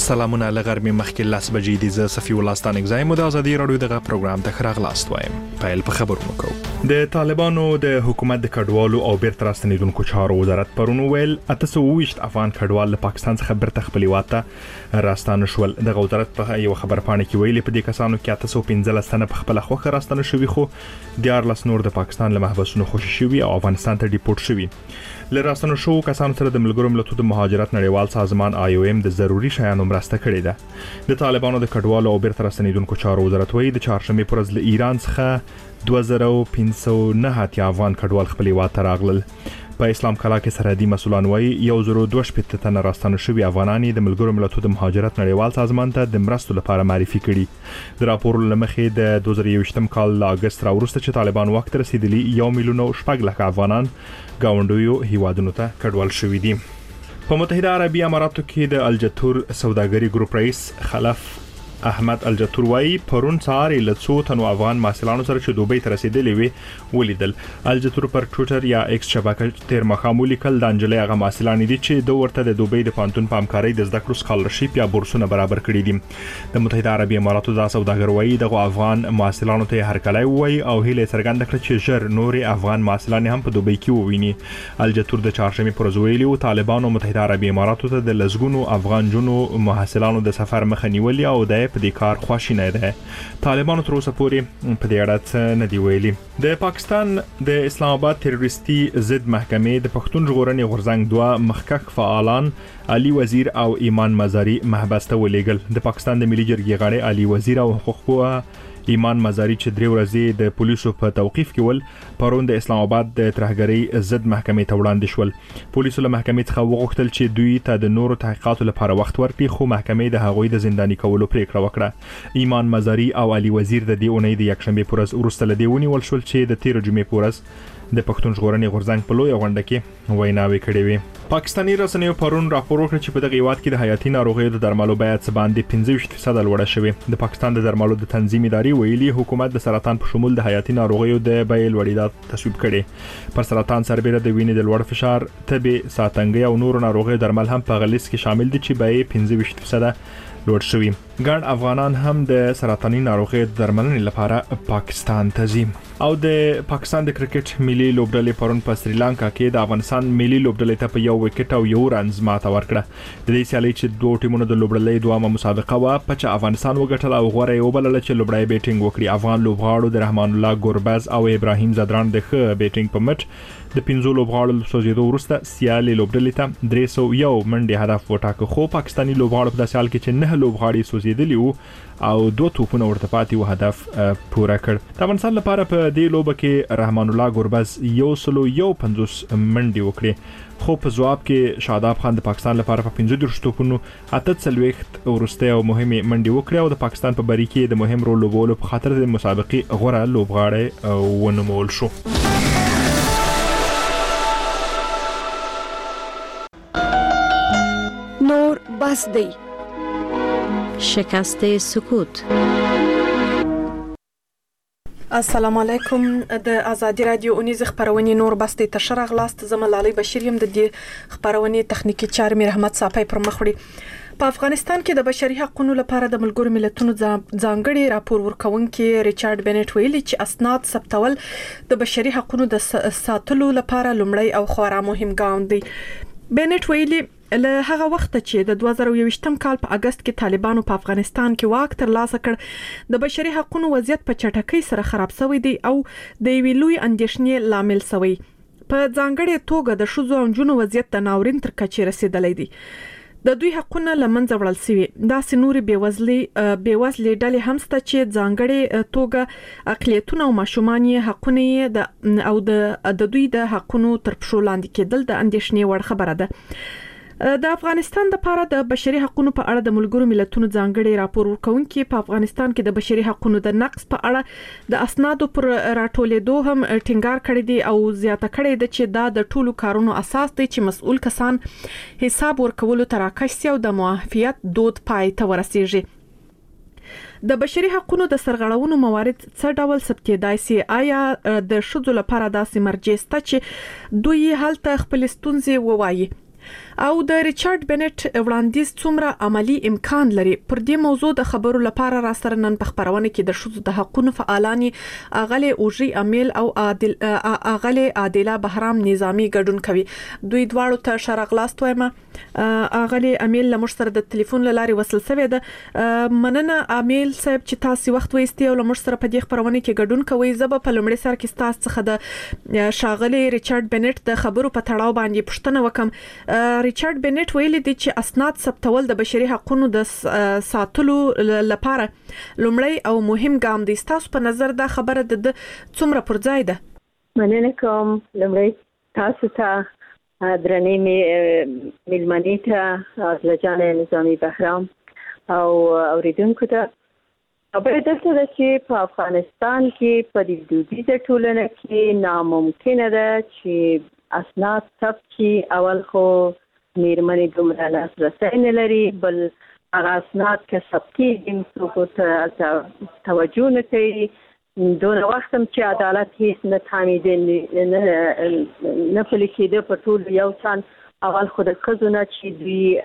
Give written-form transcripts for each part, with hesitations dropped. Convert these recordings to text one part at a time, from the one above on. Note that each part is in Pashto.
سلامونه لغرمې مخکې 10 بجې دي. زه صفي الله ستانک زایم د ازادي رادیو دغه پروګرام ته خراغلاست وایم. پیل په خبرونو کوو. د طالبانو د حکومت د کډوالو او بیرته راستنیدونکو چارو وزارت پرون ویل 820 افغان کډوال له پاکستان څخه بیرته خپل هیواد راستانه شول. د وزارت په یو خبرپاڼه کې ویلي په دې کسانو کې 815 تنه په خپل خوخه راستانه شوي، خو 14 نور د پاکستان له محبسونو خوشي شوي او افغانستان ته ډیپورت شوي. لراستنو شو کسانو سره د ملګرو ملتونو د مهاجرت نړیوال سازمان IOM د ضروري شیانو مرسته کړې ده. د طالبانو د کډوالو او بیرته راستنیدونکو چارو وزارت وایي د چهارشنبه پر ورځ له ایران څخه 2509 افغان کډوال خپل هیواد ته راغلل. په اسلام کلا کې سرحدي مسؤلان وایي 1022 تنه راستانه شوي افغانان د ملګرو ملتونو د مهاجرت نړیوال سازمان ته د مرستو لپاره معرفي کړي. د راپور لمخې د 2023 کال له اگست راوروسته چې طالبان وخت رسیدلی 1,400,000 افغانان گاونډیو هیوادونو ته کډوال شوي دي. په متحده عربي اماراتو کې د الجتور سوداګري ګروپ رئیس خلف احمد الجتور وایي پرون سهار له څو تنو افغان محصلانو سره چې دوبۍ ته رسیدلي وي ولیدل. الجتور پر ټوئیټر یا ایکس شبکه تیر مخامو لیکل د انجلۍ هغه محصلان دي چې د ورته د دوبۍ د پانتون په همکارۍ د زده کړو سکالرشپ یا بورسونه برابر کړي دي. د متحده عربي اماراتو د سوداګر وایي دغه افغان محصلانو ته هرکلی وایي او هیله څرګنده کړه چې ژر نوري افغان محصلان هم په دوبۍ کې وویني. الجتور د چهارشنبه پر ورځ ویلي طالبانو متحده عربي اماراتو ته د لزګونو افغان جنو محصلانو د سفر مخه نیولې او د په دې کار خواشینه ده. طالبانو تر اوسه پورې په دې اړه نه دی ویلي. د پاکستان د اسلام آباد تروریستي ضد محکمې د پښتون ژغورنې غورځنګ دوه مخکښ فعالان علي وزیر او ایمان مزاری محبس ته ولېږل. د پاکستان د ملي جرګې غړي علي وزیر او حقوق ایمان مزاری چې 3 ورځې د پولیسو په توقیف کې ول پرون د اسلام آباد د ترهګرۍ ضد محکمې ته وړاندې شول. پولیسو له محکمې څخه وغوښتل چې دوی ته د نورو تحقیقاتو لپاره وخت ورکړي، خو محکمې د هغوی د زنداني کولو پریکړه وکړه. ایمان مزاری او علي وزیر د دې اونۍ د یکشنبه پر ورځ وروسته له دې ونیول شول چې د 13 جمعې پر ورځ د پښتون ژغورنې غورځنګ په لوی غونډه کې ویناوي کړې وي. پاکستاني رسنیو پرون راپور وکړ چې په دغه هیواد کې د حیاتي ناروغیو د درملو بیه څه باندې 25% لوړه شوې. د پاکستان د درملو د تنظیم ادارې ویلي حکومت د سرطان په شمول د حیاتي ناروغیو د بیې لوړېدا تصویب کړي. پر سرطان سربېره د وینې د لوړ فشار، تبې، ساتنګي او نورو ناروغیو درمل هم په غلیظ کې شامل دي چې بیې 25% لوړ شوي. ګڼ افغانان هم د سرطاني ناروغیو درملنې لپاره پاکستان ته ځي. او د پاکستان د کرکټ ملي لوبډلې پرون په سریلانکا کې د افغانستان ملي لوبډلې ته په 1 وکټ او 1 رنز ماته ورکړه. د دې سیالۍ چې دوه ټیمونو د لوبډلې دوامه مسابقه و په چې افغانستان وګټل او غوړې وبلل چې لوبډلې بیټینګ وکړي. افغان لوبغاړو د رحمان الله ګوربز او ابراهیم زدران د ښه بیټینګ په مټ د 15 لوبغاړو سوزیدو وروسته سیالي لوبډلې ته 301 منډي هدف وټاکه، خو پاکستاني لوبغاړو په داسې حال کې چې 9 لوبغاړي سوزیدلی وو او 2 توپونه ورته پاتې و هدف پوره کړ. د افغانستان لپاره په دې لوبه کې رحمان الله ګوربز 150 منډي وکړي، خو په جواب کې شاداب خان د پاکستان لپاره په 15 توپونو 48 ورسته او مهمه منډي وکړه او د پاکستان په بری کې د مهم رول لوبولو په خاطر د مسابقې غوړه لوبغاړی ونومول شو. نور بس دی شکست سکوت. السلام علیکم. د ازادي رادیو اونیز خبرونه نور بس دی تشرغ لاست زملالي بشیر يم د دې خبرونه تخنیکی چارې مې رحمت صافی پر مخوړي. په افغانستان کې د بشري حقوقو لپاره د ملګرو ملتونو ځانګړي راپور ورکونکي ریچارډ بنټ ویلي چې اسناد ثبتول د بشري حقوقو د ساتلو لپاره لومړی او خورا مهم ګام دی. بنټ ویلي له هغه وخت چې د 2021 کال په اگست کې طالبانو په افغانستان کې واک ترلاسه کړ د بشري حقوقو وضعیت په چټکۍ سره خراب شوی دی او د وی لوی اندیشنې لامل شوی. په ځانګړي توګه د شذو او جنو وضعیت د ناورین تر کچې رسیدلی دی. د دوی حقونه لمنځه وړل شوي. دا سنوري بیوزلي ډلې هم ست چې ځانګړي توګه اقلیتونه او ماشومان حقونه او د دوی د حقونو تر پښو لاندې کېدل د اندیشنې وړ خبره ده. د افغانستان لپاره د بشري حقوقو په اړه د ملګرو ملتونو ځانګړي راپور ورکونکي په افغانستان کې د بشري حقوقو د نقص په اړه د اسنادو پر راټولېدو هم ټینګار کړی دی او زیاته کړی دی چې دا د ټولو کارونو اساس دی چې مسؤل کسان حساب ورکولو تراکش سي او د معافیت دود پای ته ورسیږي. د بشري حقوقو د سرغړونو موارد څه ډول ثبتېدای سي؟ آیا د شذو لپاره داسې مرجع شته چې دوی هلته خپل ستونزې ووایي؟ او د ریچارډ بنټ وړاندیز څومره عملی امکان لري. پر دې موضوع د خبرو لپاره را سره نن په خبرونه کې د شوزو د حقوقو فعالان اغلی اوجي امیل او اغلی عادله بهرام نظامی ګډون کوي. دوی دواړو ته شرغلاست وایم. اغلی امیل لمر سره د ټلیفون لاري وصل شوی ده. مننه امیل صاحب چې تاسو وخت وېستي او لمر سره په دې خبرونه کې ګډون کوي. زب په لمړي سره کې تاسو څخه د شاغلی ریچارډ بنټ د خبرو په تړاو باندې پوښتنه وکم. ریچارډ بنټ ویلي دی چې اسناد ثبتول د بشري حقوقو د ساتلو لپاره لومړی او مهم ګام دی. تاسو په نظر دا خبره د څومره پر ځای ده؟ مننه کوم. لومړی تاسو ته درنې ملمنې ته لجنه نظامی بهرام او اوریدونکو ته خبره ده چې په افغانستان کې په دې دودیزه ټولنه کې ناممکنه ده چې اسناد ثبت شي. اول خو میرمنې دومره لاسرسی نه لري، بل هغه اسناد که ثبت کېږي څوک ته توجه نه کوي. دونه وخت هم چې عدالت هیڅ نه تامینېده نه پلي کېده په ټول یو څان. اول خو د ښځو نه چې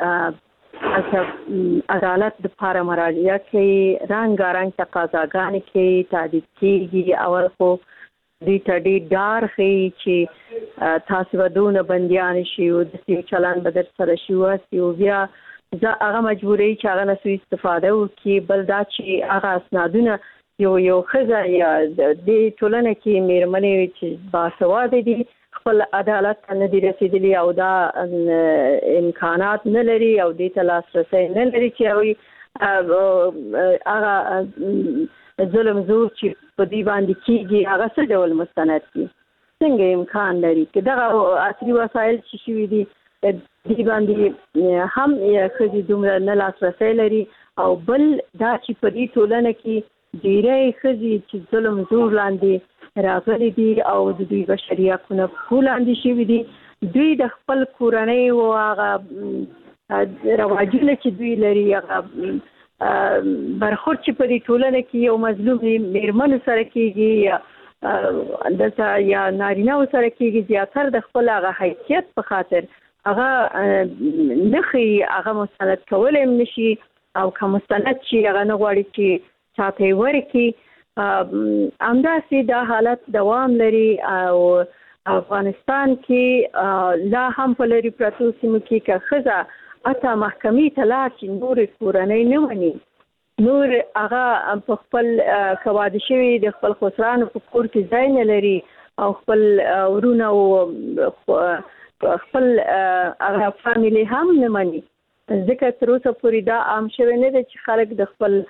دوی عدالت دپاره مراجعه کوي، رنګارنګ تقاضاګانې کوي، تعدید کېږي. اول خو دوی ته ډېر ډار ښیي چې تاسو به دونه بندیان شي او داسې چلند به در سره شي واسي او بیا هغه مجبوري چې هغه نه سوء استفاده وکړي. بل دا چې هغه اسنادونه یو ښځه یا دې ټولنه کې میرمنې چې باسواده دي خپل عدالت ته نه دي رسېدلي او دا امکانات نه لري او دې ته لاسرسی نه لري چې هغوی هغه ظلم زور چې په دې باندې کېږي هغه څه ډول مستند دي، څنګه امکان لري چې دغه عصري وسایل چې شوي دي دې باندې هم ښځې دومره نه لاسرسی لري. او بل دا چې په دې ټولنه کې ډېری ښځې چې ظلم زور لاندې راغلي دي او د دوی بشري حقونه په لاندې شوي دي، دوی د خپل کورنۍ او هغه رواجونه چې دوی لري هغه برخورد چې په دې ټولنه کې یو مظلوم میرمنو سره کېږي یا دلته یا نارینه‌و سره کېږي، زیاتر د خپل هغه حیثیت په خاطر هغه نه ښیي، هغه مستند کولی هم نه شي او که مستند شي هغه نه غواړي چې چاته یې ورکړي. همداسې دا حالت دوام لري او افغانستان کې لا هم په لرې پرتو سیمو کې که ښځه حتی محکمې ته لاړ چې نور کورنۍ نه مني، نور هغه په خپل که واده شوي د خپل خسرانو په کور کې ځای نه لري او خپل ورونه او خپل هغه فامیلي هم نه مني. ځکه تر اوسه پورې دا عام شوی نه دی چې خلک د خپل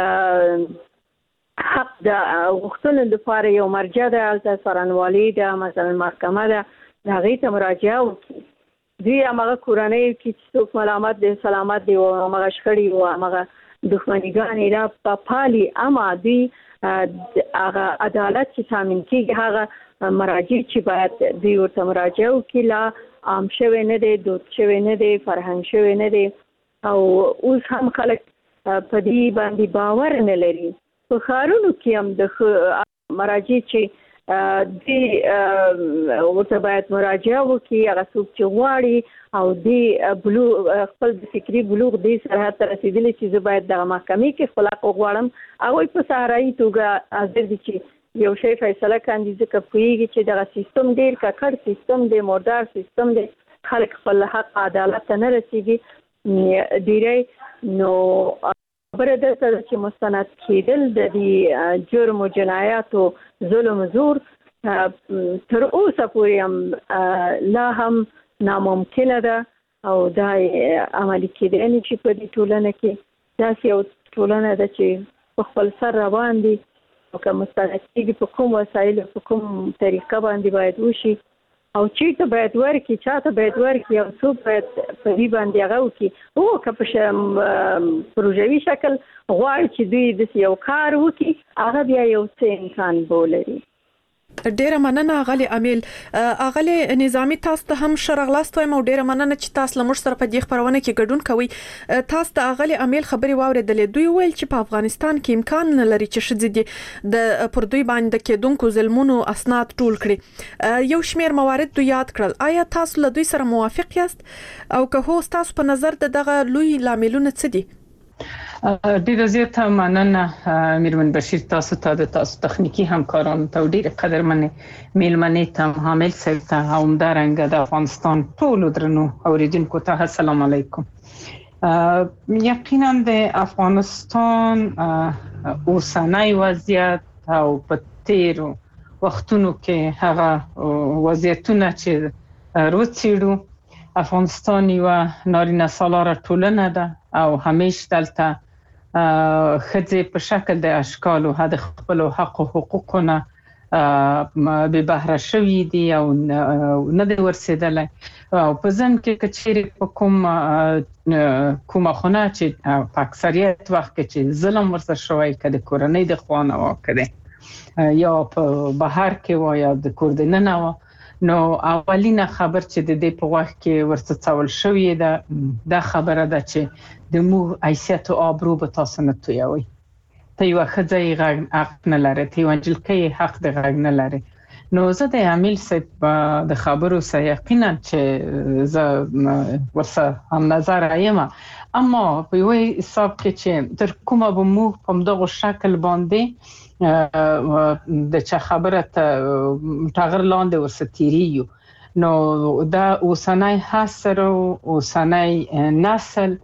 حق د غوښتنو لپاره یو مرجع ده، هلته څارنوالي ده، مثلا محکمه ده، د هغې ته مراجعه وکړي. دوی همغه کورنۍ کې چې څوک ملامت دی سلامت دی او همغه شخړې او همغه دښمنیګانې را په پالي، اما دوی هغه عدالت چې تامین کېږي هغه مراجع چې باید دوی ورته مراجعه وکړي لا عام شوی نه دی، دود شوی نه دی، فرهنګ شوی نه دی او اوس هم خلک په دې باندې باور نه لري. په ښارونو کې هم د مراجع چې دی ورته باید مراجعه وکړي، هغه څوک چې غواړي او دی خپل د فکري بلوغ دی سرحد ته رسېدلی چې زه باید دغه محکمې کې خپل حق وغواړم، هغوی په صحرایي توګه حاضر دي چې یو شی فیصله کاندي، ځکه پوهېږي چې دغه سیستم ډېر ککړ سیستم دی، مردار سیستم دی، خلک خپل حق عدالت ته نه رسېږي ډېری. نو خبره دلته ده چې مستند کېدل د دې جرم و جنایاتو ظلم زور تر اوسه پورې هم لا هم ناممکنه ده او دا عملي کېدای نه شي په دې ټولنه کې. داسې یو ټولنه ده چې په خپل سر روان دي او که مستند کېږي په کوم وسایلو په کوم طریقه باندې باید وشي او چېرته باید ورکړي، چاته باید ورکړي او څوک باید په دې باندې هغه وکړي. او که په پروژوي شکل غواړي چې دوی داسې یو کار وکړي، هغه بیا یو څه امکان به ولري. ډیره مننه غلي امیل اغلی نظامی تاسو ته هم شرغلاست وایم او ډیره مننه چې تاسو لمر سره په دې خبرونه کې ګډون کوي تاسو ته اغلی امیل خبري واوریدلې دوی ویل چې په افغانستان کې امکان نه لري چې شذ د پر دوی باندې کېدونکو ظلمونو اسناد ټول کړي یو شمیر موارد دوی یاد کړل آیا تاسو له دوی سره موافق یاست او که هو تاسو په نظر دغه لوی لاملونه څه دي ډیره زیاته مننه میرمن بشیر تاسو ته د تاسو تخنیکی همکارانو ته ډیره قدرمنې میلمنې ته حامل صاحب ته او همدارنګه د افغانستان ټولو درنو اوریدونکو ته السلام علیکم یقینا د افغانستان اوسنۍ وضعیت او په تیرو وختونو کې هغه وضعیتونه چې روڅېړو افغانستان یو نارینه سالاره ټولنه ده او همیشه دلته خځې په شکل د اشکال او د خپل حق او حقوقونه به بهره شوي دي او نه دی ورسېدلی او په ځن کې کچېرې په کومه خونه چې په اکثریت وخت کې چې ظلم ورسره شوی که د کورنۍ د خوا نه وه که یا په بهر کې وه یا د کور دننه وه نو اولینه خبر چې د دې په وخت کې ورڅ څول شوی ده دا خبره ده چې د مور حیثیت او آبرو به تاسو نه تویوي ته یو ښځه حق نه لري ته یو نجلۍ حق د غږ نه لري نو زه د امیل صاحب د خبرو سره یقینا چې زه ورسره هم نظر یم اما په یو حساب کې چې تر کومه به مو په دغه شکل باندې د چا خبره ته تغیر لاندې ورستيريو نو دا اوسنۍ حاصر او اوسنۍ نسل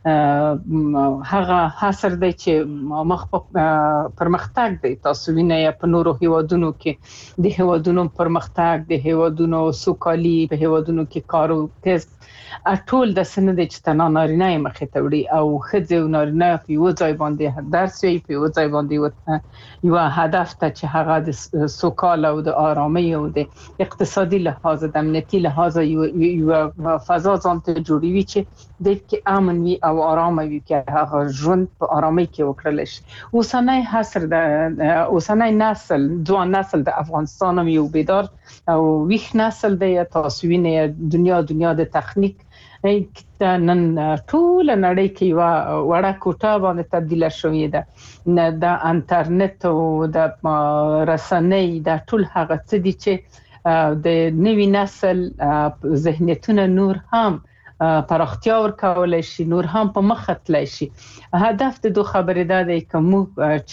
هغه حاصر دی چې مخ پرمختګ دی تاسو وینئ په نورو هیوادونو کې د هیوادونو پرمختګ د هیوادونو سوکالي په هیوادونو کې کارو تیز ټول د سند چې تنا نارینه مخې ته وړي او خځې او نارینه په یو ځای باندې درس وي په یو ځای باندې یو هدف ته چې هغه د سوکاله او د آرامۍ او د اقتصادي لحاظ د امنیتي لحاظ یو فضا ځان ته جوړوي چې د کې امن وي او آرام وي چې هغه ژوند په آرامۍ کې وکړل شي اوسنۍ حاصر د اوسنۍ نسل ځوان نسل د افغانستان یو بیدار او ویښ نسل دی تاسو وینئ دنیا د تخنیک نن ټول نړۍ کې یو وړه کوټه باندې تبدیل شوې ده د انټرنیټ او د رسنۍ د ټول هغه څه دي چې د نوي نسل ذهنیتونه نور هم پراختیا ورکولای شي نور هم په مخ تللی شي هدف د دوه خبرې ده کوم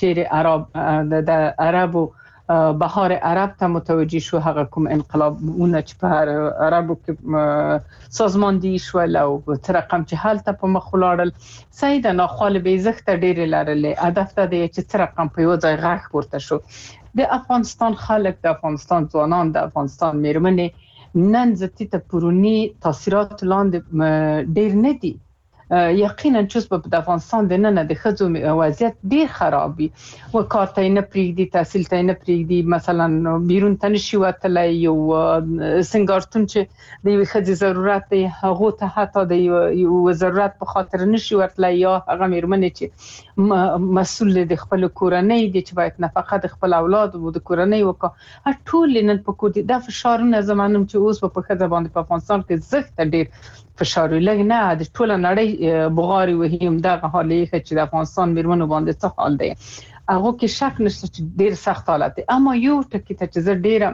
چیرې د عربو بهار عرب ته متوجه شو هغه کوم انقلابونه چې په عربو کې سازماندهي شول او تر رقم چې حالت په مخ ولاړل سیده ناخوال به زخت ډېر لرلې هدف ته دی چې تر رقم په یو ځای غاښ ورته شو د افغانستان خلک د افغانستان ځوانان د افغانستان میرمنې نن زتی ته پرونی تاثیرات لاندې ډېر نه دي یقینا چې په افغانستان د نن د خځو وضعیت ډیر خراب وي و کار ته نه پریږدي تحصیل ته نه پریږدي مثلا بیرون ته نشي وتلای یو سنگارتون چې د یو خځې ضرورت دی هغه ته حتی د یو ضرورت په خاطر نشي ورتلای یا هغه میرمنې چې مسؤل د خپل کورنۍ دي چې باید نفقه د خپل اولاد او د کورنۍ وکړي ټول نن په کوټه د فشارونه زمانم چې اوس په خځه باندې په افغانستان کې زخت ډیر فشار لګ نه د ټول نړۍ بغاري وهم دغه حالې چې د افغانستان میرمنو باندې څه حال دی هغه کې شک نشته چې ډیر سخت حالت دی اما یو ټکی ته چې زه ډیره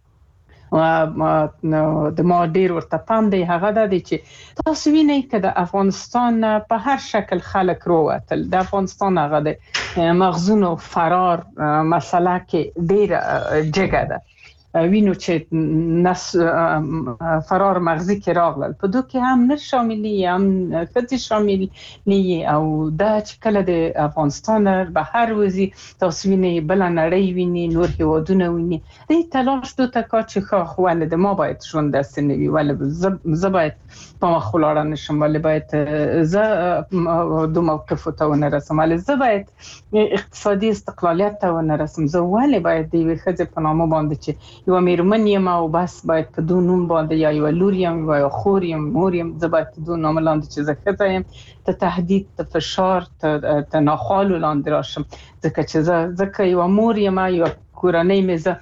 د ما ډیر ورته پام دی هغه د چې تاسو وینئ چې د افغانستان په هر شکل خلک وروتل د افغانستان هغه د مغزون او فرار مسله کې ډیر جګه ده وینو چې فرار مغزی کې راغلل په دوی کې هم نر شاملي هم کتی شامل نه او دا چې کله د افغانستان بهر وزي تاسو وینئ بل نړۍ ویني نور هیوادونه ویني د تلاش دوه تکا چې خو ولې د ما باید ژوند دستنوي ولې زه باید په مخ ولاړ نشم ولې باید زه دو موقف ته ونرسم ولې زه باید اقتصادي استقلالیت ته ونرسم زه ولې باید د خځې په نامه باندې چې یو میرمن یم او بس باید په دو نوم باندې یا یو لور یم یا خور یم مور یم زه باید په دو نوم لاندې چې زه ښځه یم ته تهدید ته فشار ته ناخوالو لاندې راشم ځکه چې زه یو مور یم یا کورنۍ مې زه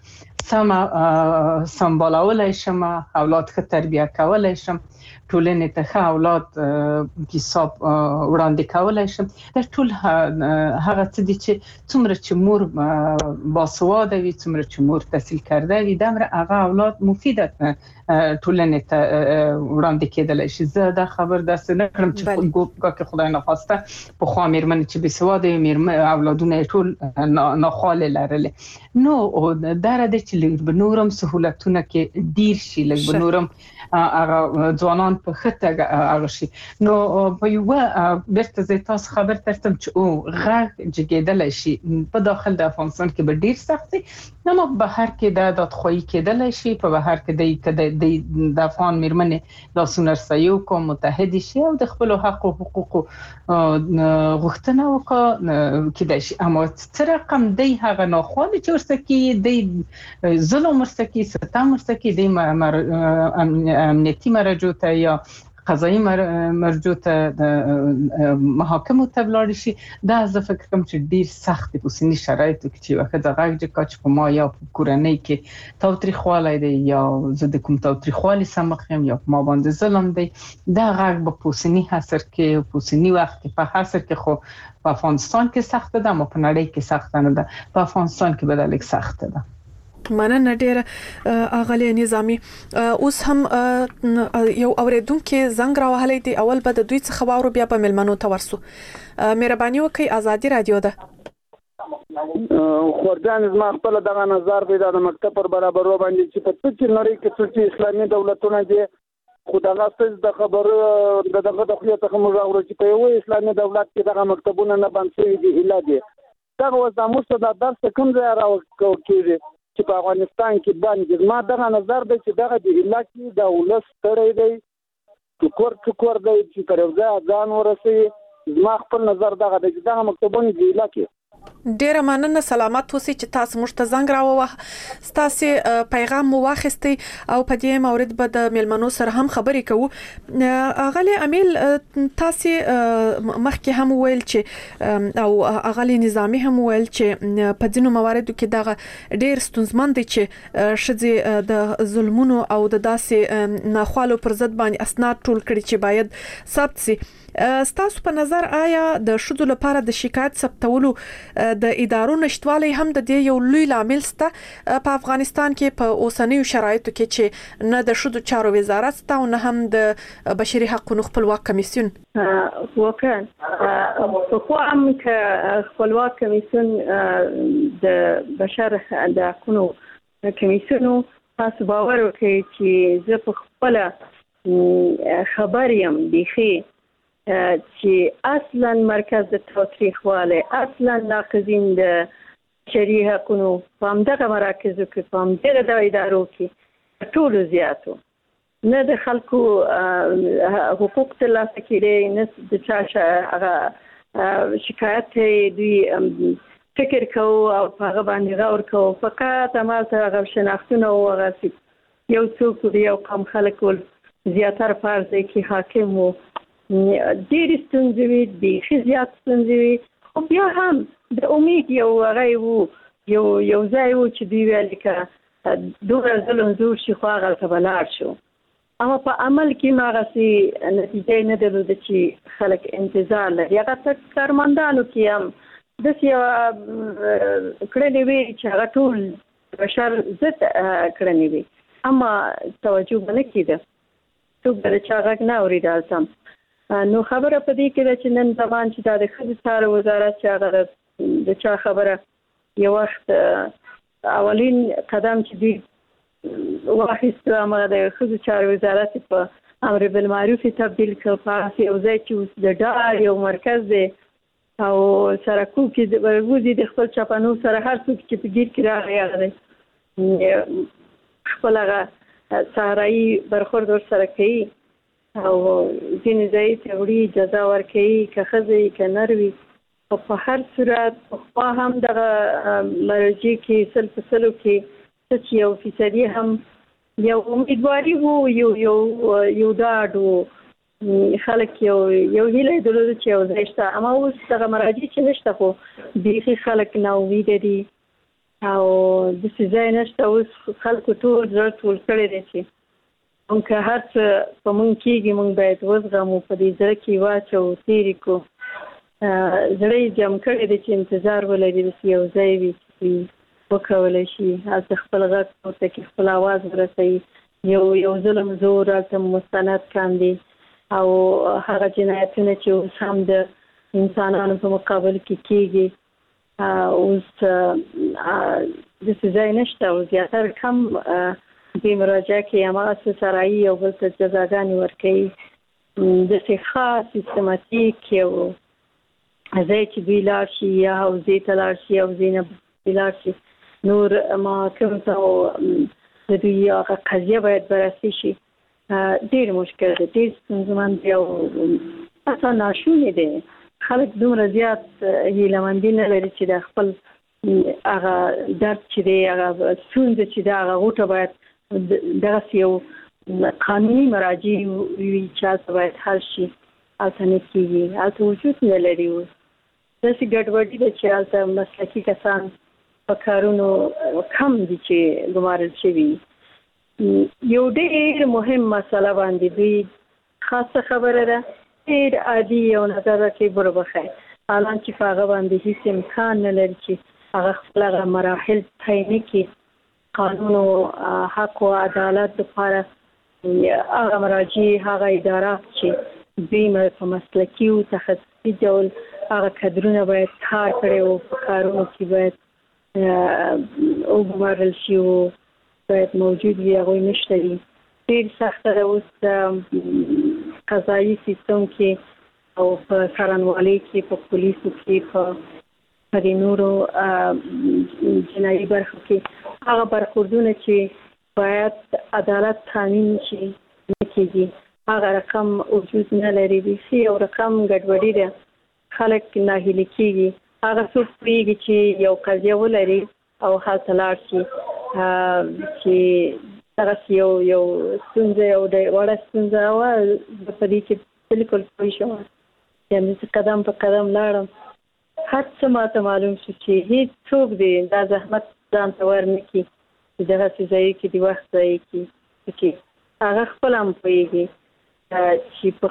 سمبالولای شم، اولاد ښه تربیه کولای شم، ټولنې ته ښه اولاد حساب وړاندې کولای شم. دا ټول هغه څه دي چې څومره چې مور باسواده وي، څومره چې مور تحصیل کرده وي، دمره هغه اولاد مفیده ټولنې ته وړاندې کېدلی شي. زه دا خبر داسې نه کړم چې ګویا خدای نخواسته پخوا مېرمنې چې بېسواده وي اولادونه یې ټول ناخوالې لرلې. نو دا راځي چې لږ به نورم سهولتونه کې ډیر شي، لږ به نورم هغه ځوانان په خطه هغه شي. نو په یو بیرته زه تاسو خبر ترتم چې او غږ جګیدلی شي په داخل د افغانستان کې به ډیر سخت وي، نو بهر کې د دادخواهی کېدلی شي، په بهر کې د افغان مېرمنې لاسونه سیو کوم متحد شي او د خپل حق او حقوق غوښتنه وکړي کېدای شي. اما څه رقم دی هغه ناخوالې چې ورسکی دی ظلم ورسکی ستم ورسکی دی امنیتی مرجو ته یا قضایی مرجو ته محاکمو ته ولاړ شي. دا زه فکر کوم چې ډیر سخت په سنی شرایطو کې چې وخت غږ چې په ما یا په کورنۍ کې تاوتریخوالی دی یا زه د کوم تاوتریخوالي سمخ یم یا ما باندې ظلم دی، دا غږ په سنی حاصل کې په سنی وخت کې په حاصل کې خو په افغانستان کې سخت ده، ما په نړۍ کې سخت نه ده، په افغانستان کې به دلک سخت ده. مننه ډیره اغلی نظامی. اوس هم یو اوریدونکو زنګ راوهلی دی، اول به د دوی څخه واورو بیا به ملمنو ته ورسو. مهرباني وکړئ، ازادي رادیو ده. خورجان زما خپل دغه نظر دی د مکتب پر برابرو باندې چې په ټول نړۍ کې څو اسلامي دولتونه دي، خو دغه څه د خبرو دغه د خپل ته موږ اورو چې په یو اسلامي دولت کې دغه مکتبونه نه بند شوي دي. اله دي دغه وسامو څه د درس کوم ځای راوکېږي چې په افغانستان کې باندې ما دغه نظر دی چې دغه د علاقې د ولس تړي دی ټکور دی چې تر یو ځای ځان ورسوي. ما خپل نظر دغه دی چې دغه مکتبونه د علاقې ډیره مننه. سلامت اوسئ چې تاسو موږ ته زنګ راووه، تاسو پیغام مو واخیستي او په دې مورید به د ملمنو سره هم خبرې کوو. اغلی امیل تاسو مخکې هم ویل چې او اغلی نظامی هم ویل چې په ځینو مواردو کې دغه ډیر ستونزمن دي چې شذې د ظلمونو او د داسې ناخوالو پر ضد باندې اسناد ټول کړي چې باید ثبت شي. ستاسو په نظر آیا د شذو لپاره د شکایت ثبتولو د ادارو نشټوالی هم د دې یو لوی لامل سته په افغانستان کې په اوسنیو شرایطو کې چې نه د شذو چارو وزارت سته او نه هم د بشري حقوقو خپلواک کمیسیون؟ واقعا خو هم که خپلواک کمیسیون د بشر د حقوقو کمیسیونو تاسو باور وکړئ چې زه په خپل خبر یم بيخي چې اصلا مرکز د تاوتریخوالی اصلا ناقضین د بشري حقوقو په همدغه مراکزو کې په همدغه د ادارو کې ټولو زیاتو نه د خلکو حقوق ترلاسه کړي، نه د چا هغه شکایت دوی فکر کوو او په هغه باندې غور کوو، فقط همالته هغه شناختونه او هغه یو څوک یو قوم خلک زیاتره فرض دی کې حاکم وو. ډېر ستونزې وي، بیخي زیات ستونزې وي، خو بیا هم د امید یو هغه یو ځای وو چې دوی ویل که دومره ظلم زور شي خو هغلته به لاړ شو. اما په عمل کې هغسې نتیجه یې نه درلوده چې خلک انتظار لري. هغه کارمندانو کې هم داسې یوه کړنې وې چې هغه ټول بشر ضد کړنې وې، اما توجه به نه کېده، څوک به د چا غږ نه اورېده هلته. نو خبره په دې کې ده چې نن زمان چې دا د ښځو چارو وزارت چې هغه د چا خبره یو وخت اولین قدم چې دوی واخیستو هغه د ښځو چارو وزارت په امر بالمعروف تبدیل کړ، په یو ځای چې اوس د ډار یو مرکز دی او سرکو کې د ورغوزي د خپل چاپانو سره هر څوک چې په ګیر کې راغی هغه خپل هغه سهارایي برخورد ورسره کوي او ځینې ځای ته وړي جزا ورکوي، که ښځه که نر وي. او په هر صورت پخوا هم دغه مرجع کې سل په سلو کې څه چې یو فیصدي هم یو امیدواري وو، یو ډاډ وو، خلک یو هیله یې درلوده چې یو ځای شته. اما اوس دغه مراجع چې نشته خو بیخي خلک ناامیده دي او د ځای نشته اوس خلکو ټول ضرورت ورکړی دی چې موږ هر څه په موږ کېږي موږ باید وزغمو په دې زړه کې واچو تېرې کړو زړه یې جمع کړی دی چې انتظار ولري چې یو ځای وي چې وکولی شي هلته خپل غږ پورته کړي خپل اواز ورسوي یو ظلم زور هلته مستند کاندي او هغه جنایتونه چې اوس هم د انسانانو په مقابل کې کېږي اوس داسې ځای نشته او زیاتره کم دې مراجعه کې هماغسې سرایي او بل ته جزاګانې ورکوي داسې خاص سیستماتیک یو ځای چې دوی لاړ شي یا حوزې ته لاړ شي حوزې نه لاړ شي نور محاکمو ته د دوی هغه قضیه باید بررسي شي ډېر مشکل دی ډېر ستونزمن دی او اصلا ناشونی دی خلک دومره زیات هیلهمندي نه لري چې د خپل هغه درد چې دی هغه ستونزه چې دی هغه غوټه باید دغسې یو قانوني مراجع وي چې هلته باید حل شي هلته نه کېږي هلته وجود نه لري اوس داسې ګډوډي ده چې هلته مسلکي کسان په کارونو کم دي چې ګمارل شوي یو ډېر مهم مسله باندې دوی خاصه خبره ده ډېر عادي یو نظر کې بربخی حالان چې په هغه باندې هیڅ امکان نه لري چې هغه خپل هغه مراحل طی نه کړي قانون او حق او عدالت لپاره هغه مراجع هغه ادارات چې دوی په مسلکي او تخصصي ډول هغه کادرونه باید کار کړي او په کارونو کې باید وګمارل شي او باید موجود وي هغوی نشته دي ډېر سخته ده اوس قضایي سیستم کې او په څارنوالۍ کې په پولیسو کې په دې نورو جنایي برخو کې هغه برخوردونه چې باید عدالت تامین شي نه کېږي هغه رقم وجود نه لري بیخي یو رقم ګډوډي ده خلک ناهیلي کېږي هغه څوک پوهېږي چې یو قضیه ولري او هلته لاړ شي چې دغسې یو ستونزه یو وړه ستونزه وه زه په دې کې بلکل پوه شوم یعنې زه قدم په قدم لاړم هر څه ماته معلوم شو چې هېڅوک دې دا زحمت ځان ته ور نه کړي چې دغسې ځایو کې د وخت ځایو کې هغه خپله هم پوهېږي چې په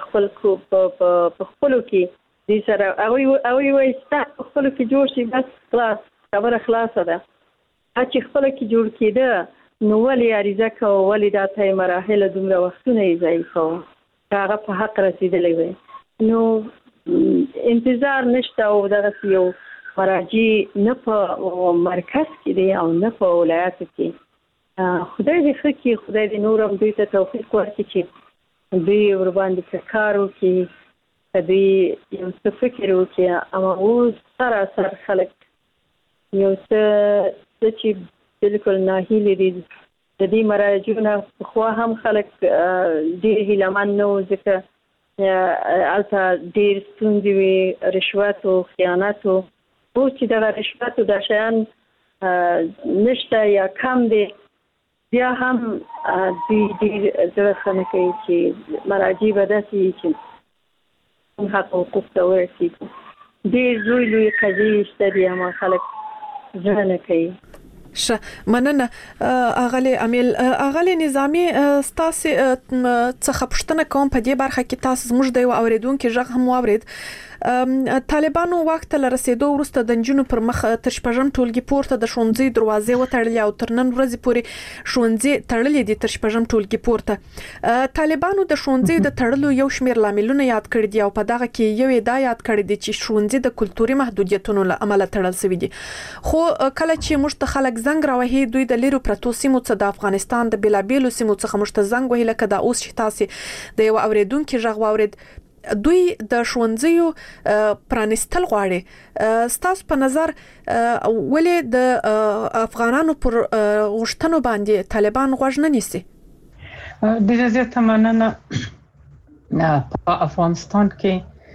خپلو کې دې سره هغوی وایي ستا په خپلو کې جوړ شي بس خلاص خبره خلاصه ده چې خپله کې جوړ کېده نو ولې عریضه کوو ولې دا ته مراحل دومره وختونه یې ضایع کوو هغه په حق رسېدلی وی نو انتظار نشته او دغسې یو مراجع نه په مرکز کې دی او نه په ولایاتو کې خدای دې ښه کړي خدای دې نور هم دوی ته توفیق ورکړي چې دوی ورباندې کار وکړي دوی یو څه فکر وکړي اما اوس سراسر خلک یو څه چې بالکل ناهیلي دي د دې مراجعو نه پخوا هم خلک ډېر هیلهمند نه وو ځکه هلته ډېر ستونزې وې رشوت و خیانت و اوس چې دغه رشوت و دا شیان نشته یا کم دی بیا هم دوی ډېر زړه ښه نه کوي چې مراجع به داسې وي چې حق حقوق ته ورسېږي ډېر لوی قضیې شته دي اما خلک زړه نه کوي مننه اغلی امیل اغلی نظامی ستاسو څخه پوښتنه کوم په دې برخه کې تاسو زموږ د یو اوریدونکو غږ هم واورید طالبانو وخت له رسیدو وروسته د نجونو پر مخ تر شپږم ټولګي پورته د ښوونځي دروازې وتړلې او تر نن ورځې پورې ښوونځي تړلې دي تر شپږم ټولګي پورته طالبانو د ښوونځي د تړلو یو شمېر لاملونه یاد کړي دي او په دغه کې یو دا یاد کړی دی چې ښوونځي د کلتوري محدودیتونو له امله تړل شوی دي خو کله چې موږ ته خلک زنګ راوهي دوی د لیرو پرتو سیمو څخه د افغانستان د بلابیلو سیمو څخه موږ ته زنګ وهي لکه دا اوس چې تاسو د یو اوریدونکو غږ واورید دوی د ښوونځیو پرانستل غواړي ستاسو په نظر ولې د افغانانو پر غوښتنو باندې طالبان غوږ نه نیسي ډېره زیاته مننه په افغانستان کې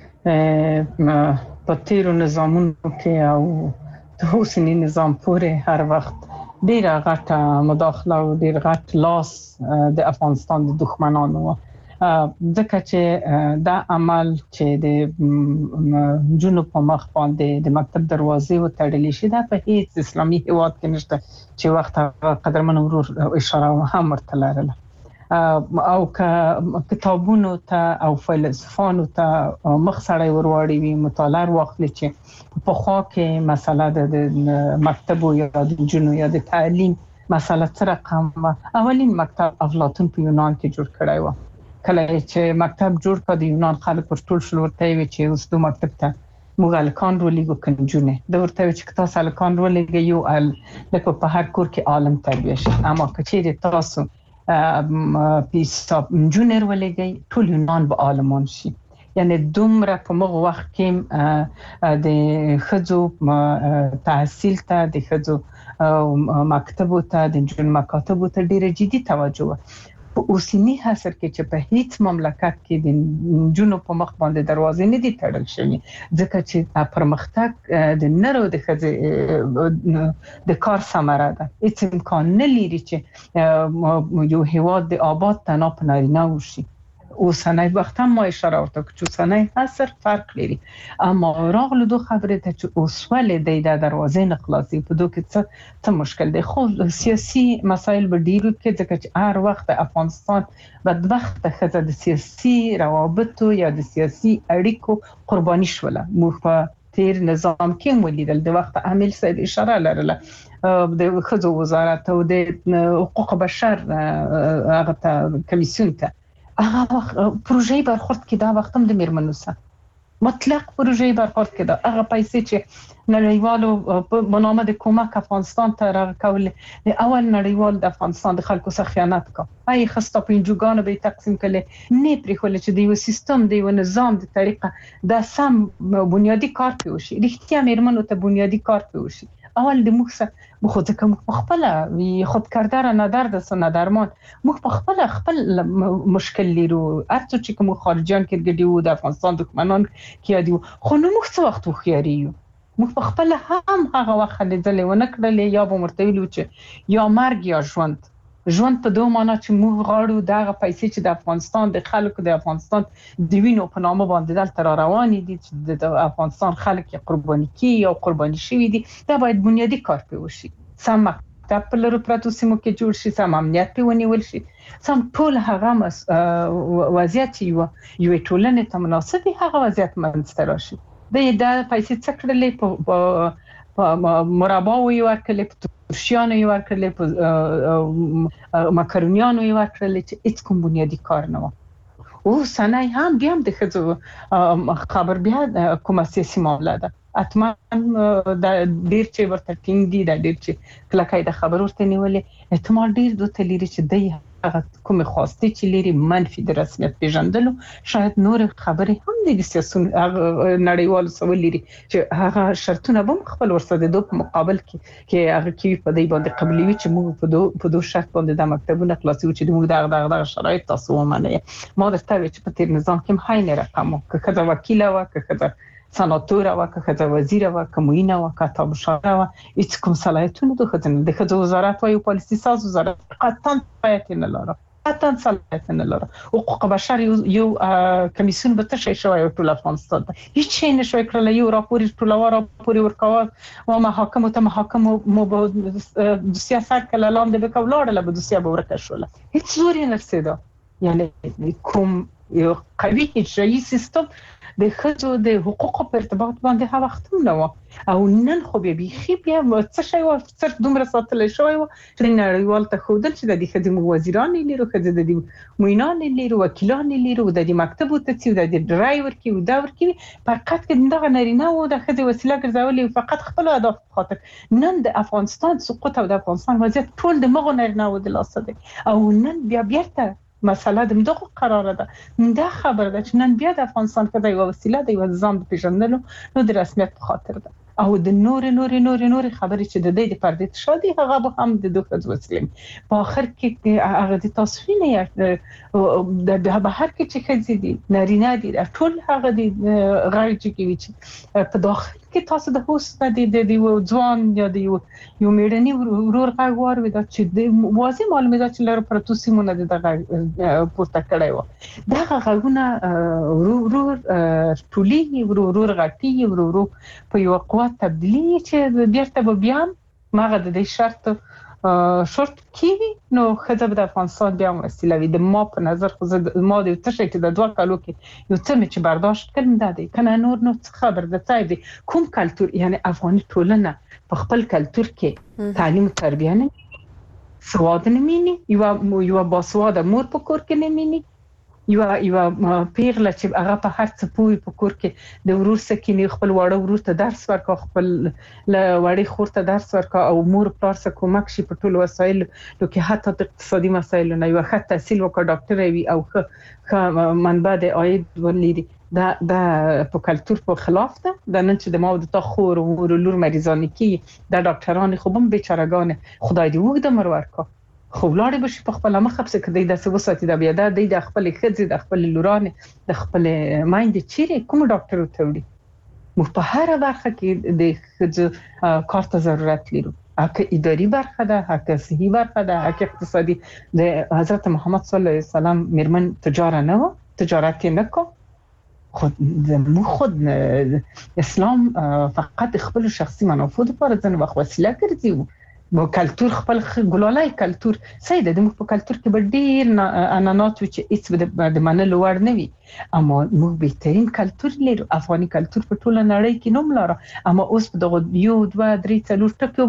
په تیرو نظامونو کې او د حسیني نظام پورې هر وخت ډېره غټه مداخله او ډېر غټ لاس د افغانستان د دښمنانو ځکه چې دا عمل چې د جنوب په مخ باندې د مکتب دروازې وتړل شي دا په هیڅ اسلامي هیواد کې نشته چې وخت قدرمن ورور اشاره هم ورته لرله او کتابونو ته او فلسفانو ته مخ سړی ورواړي وي مطالعه واخلي چې په خوا کې مسله د مکتب یا د جنو یا د تعلیم مسله تر رقم اولین مکتب افلاطون په یونان کې جوړ کړی و کله چې مکتب جوړ کړ د یونان خلک پر ټول شل ورته وی چې اوس د مکتب ته مغالکان ورلېګو کنجونه د ورته چې تاسو الکان ورلېګي یو لکه په هر کور کې عالم تربیه شي اما کچېره تاسو پیساب جونر ولېګي ټول یونان به عالمان شي یعنی دومره په موږ وخت کې د خځو تحصیل ته د خځو مکتب ته د جون مکاتب ته ډیره جدي توجه په اوسنی عصر کې چې په هیڅ مملکت کې د جنوب په مخ باندې دروازې نه دي تړل شوی ځکه چې پرمختګ د نرو د خځې د کار ثمره ده هیڅ امکان نه لري چې یو هیواد د آباد تنها په نارینه وشي اوسنی وخت هم ما اشاره ورته چې اوسنی عصر فرق لري اما راغله دو خبره ته چې اوسوله د دروازې نه خلاصي په دوه کې څه مشکل دی خو سیاسي مسایل به ډیرو کې ځکه چې هر وخت افغانستان بدبخت خزه د سیاسي روابطو یا د سیاسي اړیکو قرباني شوله موږ په تیر نظام کې ولیدل د وخت عامل صاحب اشاره لرله د خځو وزارت او د حقوق بشر هغه کمیسیون ته هغه پروژې برخورد کې دا وخت هم د میرمنو سره مطلق پروژې برخورد کې دا هغه پیسې چې نړیوالو په نامه د کومک افغانستان ته راکول د اول نړیوال د افغانستان د خلکو سره خیانت کا هي خسته پنځوګانو به تقسیم کړي نه پرې خل چې د یو سیستم د یو نظام د طریقه د سم بنیادی کار پیوشي رښتیا میرمنو ته بنیادی کار پیوشي اول د موږ خود ځکه موږ خپل خود کاردار نه درد سن درمان موږ خپل مشکل لرو ارڅ چې کوم خارجيان کې ګډیو د افغانستان دښمنان کې دي خو نو موږ څه وخت خوخياري موږ په خپل هم هغه وخت لیدلې و نه کړلې یا به مرتویلو چې یا مرګ یا ژوند په دوه معنا چې موږ غواړو دغه پیسې چې د افغانستان د خلکو د افغانستان د وینو په نامه باندې دلته رواني دي چې د افغانستان خلک قرباني کی یا قرباني شوی دي دا باید بنیادی کار پیوشي سم مکتب په لرو پراتو سیمو کې جوړ شي سم امنیت په ونیول شي سم ټول هغه وضعیت یو ټولنه ته مناسب هغه وضعیت منځته راشي د پیسې څکړلې په مربا وی ورکړلې ترشیانو یې ورکړلې په مکرونیانو یې ورکړلې چې هیڅ کوم بنیادی کار نه و او سنای هم بیا د خځو خبر بیا کومه سیاسي معامله ده اتمن د ډیر چې ورته ټینګ دي د ډیر چې کله کای د خبر ورته نیولې احتمال ډیر دوه تلری چې د کوم خواسته چې لري منفي د رسمیت پیژندلو شاید نور خبرې هم د سیاست نړیوال سوال لري چې هغه شرطونه به خپل ورسره د مقابل کې هغه کې په دې باندې قبلوي چې موږ په دوه شرط باندې د مکتبونو خلاصي چې موږ دغه شرایط تاسو ومنئ ما درته چې په تیر نظام کې هاي نه رقم که وکیل او که سناتور او که وزیر او کموینه او که مشاور او هیڅ کوم صلاحیتونه د خځو وزارت او پالیسي ساز وزارت قطعا صلاحیت نه لري حقوق بشر یو کمیسیون به تشې شوی ټول افغانستان هیڅ شي نه شوی کړل یو راپور ټولوار ورکول او محاکم مو د سیاست کله لاندې به کولاړه به د سیاست ورکه شول هیڅ زوري نه رسیدا یعنی کوم یو قوي اجرایي سیستم د خځو د حقوقو په ارتباط باندې هغه وخت نه او نن خو بیا څه شي و څه دومره ساتل شوی و چې نړیوال ته خو د دې خدمت وزیران لري خو د دې موینان لري وکیلان لري د دې مکتب ته چې د ډرایور کې او دا ورکی فقط دغه نارینه او د خځې وسیله ګرځولې فقط خپل اهداف خاطر نن د افغانستان سقوط او د افغانستان وضعیت ټول د مغو نارینه او د لاسه دي او نن بیا ته مسله دغه قرار ده دا خبره ده چې نن بیا د افغانستان کې د یو وسیله د یو نظام د پیژندلو نو د رسمیت په خاطر ده او د نور خبرې چې د دې د پردې شادي هغه به هم د دوه وسیلې په اخر کې هغه د تصفینه یا د بهر کې چې خځې دي نارینه دي ټول هغه د غیر چې په داخل کې تاسو د هوست د ځوان یا د یو میډني ورور غږ واورید چې د واضح معلومات چې لر پرتو سیمونه د پورته کړی و دا غږونه ورور ټولي ورور غټي ورور په یو قوت تبدیلی چې بیرته بیان ماغه د شرط کیوي نو خزه د افغانستان بیا وسیله وي د ما په نظر خو ما د تشه کې د 2 کالو کې یو څه چې برداشت کړم دا دی کنه نور نو خبر د ځای دی کوم کلچر یعنی افغاني ټولنه په خپل کلچر کې تعلیم او تربیه نه سواد نه مینی یو باسواده مور په کور کې نه مینی یو پیغله چې هغه په هر څه پوي په کور کې د ورور سکینی خپل وړو ورور ته درس ورکا خپل وړي خور ته درس ورکا او مور پلار سره کومک شي په ټولو وسایل نو کې حتی اقتصادي مسایل نه یو خط تحصیل وکړ ډاکټر وي او منبع د عاید ولري دا په کلچر په خلاف ده د نن چې د ما د تا خور او لور مریضان کی د ډاکټرانو خو هم بیچارهګان خدای دې وګد مر ورکا خو لاړې بشي په خپل مخه په کده د سوساتي د بیا د خپل خځې د خپل لورانه د خپل مایند چیرې کوم ډاکټر ته وړي مو په هر برخه کې د خځې کارت ضرورت لري اګه اداري برخه ده اګه صحي برخه ده اګه اقتصادي د حضرت محمد صلی الله علیه وسلم مرمن تجارت نه کو خود اسلام فقط خپل شخصي منافع لپاره ځنه وسیله ګرځي مو کلچر خپل ګلالای کلچر سید د مو په کلچر کې به ډیر انانات چې هیڅ د منلو وړ نه وي اما موږ بهترین کلچر لرو افغاني کلچر په ټوله نړۍ کې نوم لري اما اوس په دغه 1 2 3 4 ټکو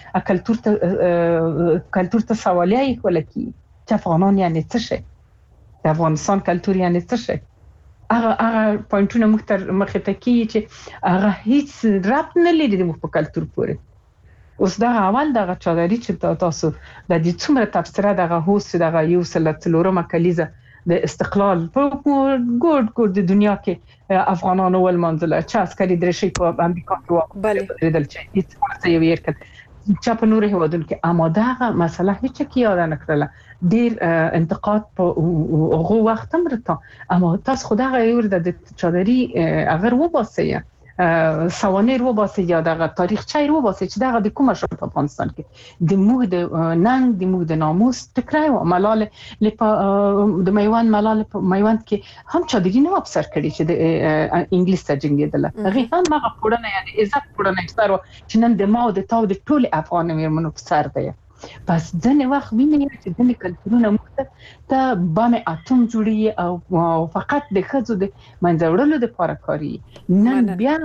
باندې کلچر ته سوالیه ولکې چې افغانان یعنی څه شي د افغانستان کلچر یعنی څه شي هغه پوینټونه مخ ته کی چې هغه هیڅ رابط نه لري د مو په کلچر پورې اوس دا اول دغه چادري چې تاسو د دې څومره تفسیره دغه هوست دغه یو سلطلورمه کلیزه د استقلال په ګډ د دنیا کې افغانانو ول منځله چې عسکري درشي په امریکا کې وایي بدل چې هیڅ یو یې کړ چې په نور هیوادونو کې اماده مسله هیڅ کې یاد نه کړله ډیر انتقاد په هغه وخت هم راته اما تاسو خدای یو د چادري اگر و باسي سوانه رو باسي یا دغه تاریخ چای رو باسي چې دغه د کومه شپ په افغانستان کې د موږ د ننګ د موږ د ناموس ټکرای او ملاله د میوان ملاله په میوان کې هم چادري نه افسر کړي چې د انګلیس ته جنگیدله هغه هم هغه پورنه یعنی عزت پورنه ستاره چې نن د ما او د تاو د ټول افغان میرمنو په سر دی پس ځنه وخت ویني چې د کلچرونو مختلف ته بام اتم جوړي او فقط د خځو د منځوړلو د لپاره کاری نن بیا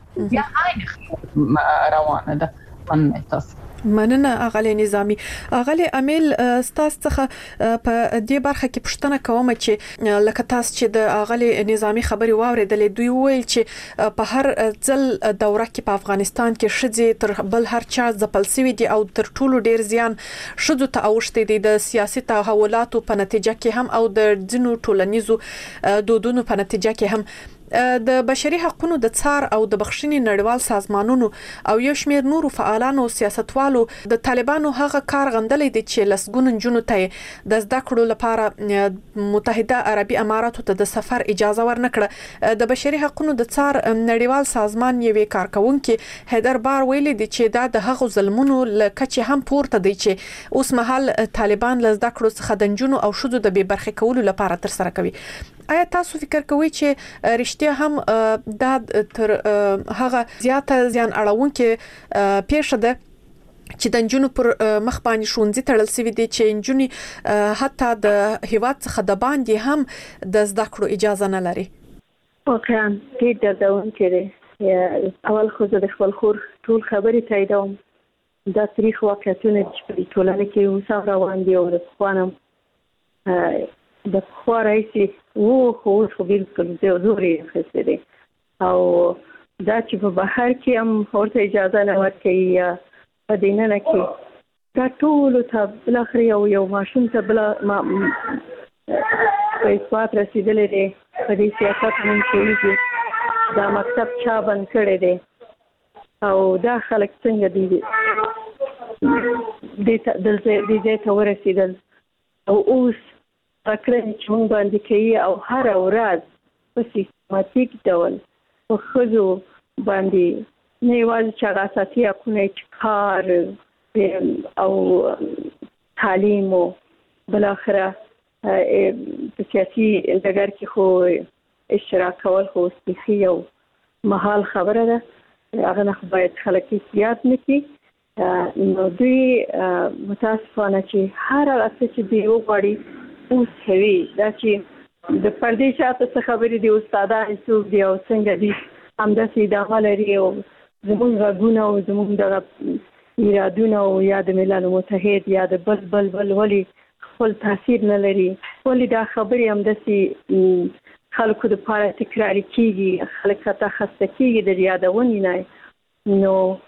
روانه ده من تاسو مننه اغلی نظامی اغلی امیل ستاسو څخه په دې برخه کې پوښتنه کوم چې لکه تاسو چې د اغلی نظامی خبري واوریدلې دوی ویل چې په هر ځل دوره کې په افغانستان کې شذې تر بل هر چا ځپل سوي دي او تر ټولو ډیر زیان شذو ته اوښتي دي د سیاسي تحولاتو په نتیجه کې هم او د ځینو ټولنیزو دودونو په نتیجه کې هم د بشري حقوقو د څار او د بخښنې نړیوال سازمانونو او یو شمېر نورو فعالانو سیاستوالو د طالبانو هغه کار غندلې دي چې لسګون جنونو ته د زده کړو لپاره متحده عربي اماراتو ته د سفر اجازه ورنکړه د بشري حقوقو د څار نړیوال سازمان یوې کارکونکو حیدر بار ویلي دي چې دا د هغو ظلمونو لکه هم پورته دي چې اوس مهال طالبان لزده کړو څخه د جنونو او شذو د بې برخې کولو لپاره تر سره کوي آیا تاسو فکر کوئ چې رښتیا هم دا تر هغه زیاته زیان اړونکې پیښه ده چې د جنونو پر مخ باندې شونځي تړل سوي دي چې جنونی حتی د هیواد څخه د باندې هم د زده کړو اجازه نه لري واقعا ډېر دردونکې دی اول خو زه د خپل خور ټول خبرې تاییدوم دا تاریخ واقعیتونه چې په ټولنه کې اوس روان دي او د پخوانه د خو راځي خو بالکل ضروري خسته دي او دا چې په بهر کې هم ورته اجازه نه ورکړي په دینه کې دا ټول ته بل اخر یو ماشوم ته بل په اثبات رسیدلې دي په دې سیاست هم کې دا مکتب چا بند کړی دی او دا خلک څنګه دي دې ته ورسیدل او اوس فکرې چې موږ باندې کوي او هر ورځ په سیستماتیک ډول په خځو باندې نه یوازې چې هغه اساسي حقونه کار او تعلیم او بالاخره په سیاسي ډګر کې خو اشتراک کول خو سپیخي او محال خبره ده. هغه نه باید خلک احتیاط نکړي. نو دوی متاسفانه چې هر هغه څه چې دوی وغواړي اوس کوي. دا چې د پردي شاته څه خبرې دي استادان څوک دي او څنګه دي همداسې ادامه لري او زموږ غږونه او زموږ دغه ایرادونه او یا د ملل متحد یا د بل ولې خپل تاثیر نه لري. ولې دا خبرې همداسې خلکو د پاره تکرار کیږي، خلک ته خسته کیږي د یادونې نه.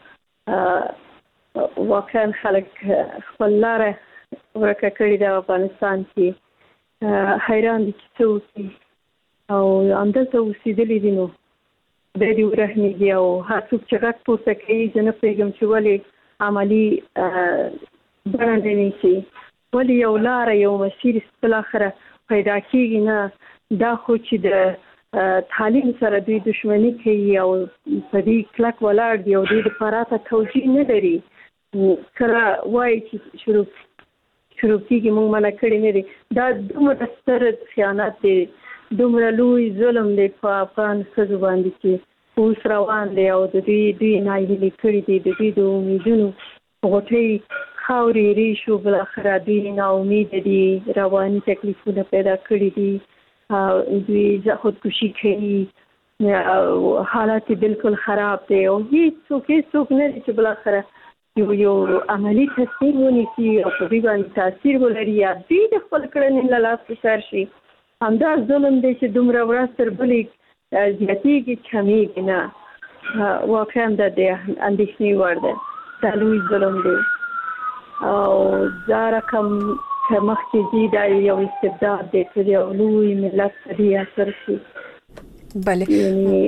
نو واقعا خلک خپل لاره ورکه کړې د افغانستان کې حیران دي چې څه وکړي او همدلته اوسېدلي دي. نو د دې ورحمېږي او هر څوک چې غږ پورته کوي زه نه پوهېږم چې ولې عملي بڼه نه نیسي، ولې یو لاره یو مسیر بالاخره پیدا کیږي. نه دا خو چې د تعلیم سره دوی دشمنی کوي او په دې کلک ولاړ دي او دوی د پراته توجیه نه لري. کله وایي چې شروع کېږي موږ منع کړي نه دي. دا دومره ستر خیانت دی، دومره لوی ظلم دی په افغان ښځو باندې چې اوس روان دی او د دوی ناهیلي کړي دي. د دوی د امیدونو غوټۍ خاورې ریشو بالاخره دوی ناامیده دي، رواني تکلیفونه پیدا کړي دي، دوی خودکشي کوي، حالات بالکل خراب دی او هیڅوک نه دي چې بالاخره یو عملی تصمیم ونیسي او په دوی باندې تاثیر ولري یا دوی د خپل کړنې له لاسه سر شي. همدا ظلم دی چې دومره ورځ تر بلې زیاتېږي کمیږي نه. واقعا دا د اندېښنې وړ دی. دا لوی ظلم دی او دا رقم که مخکې ځي دا یو استبداد دی چې یو لوی ملت په دې اثر شي. بله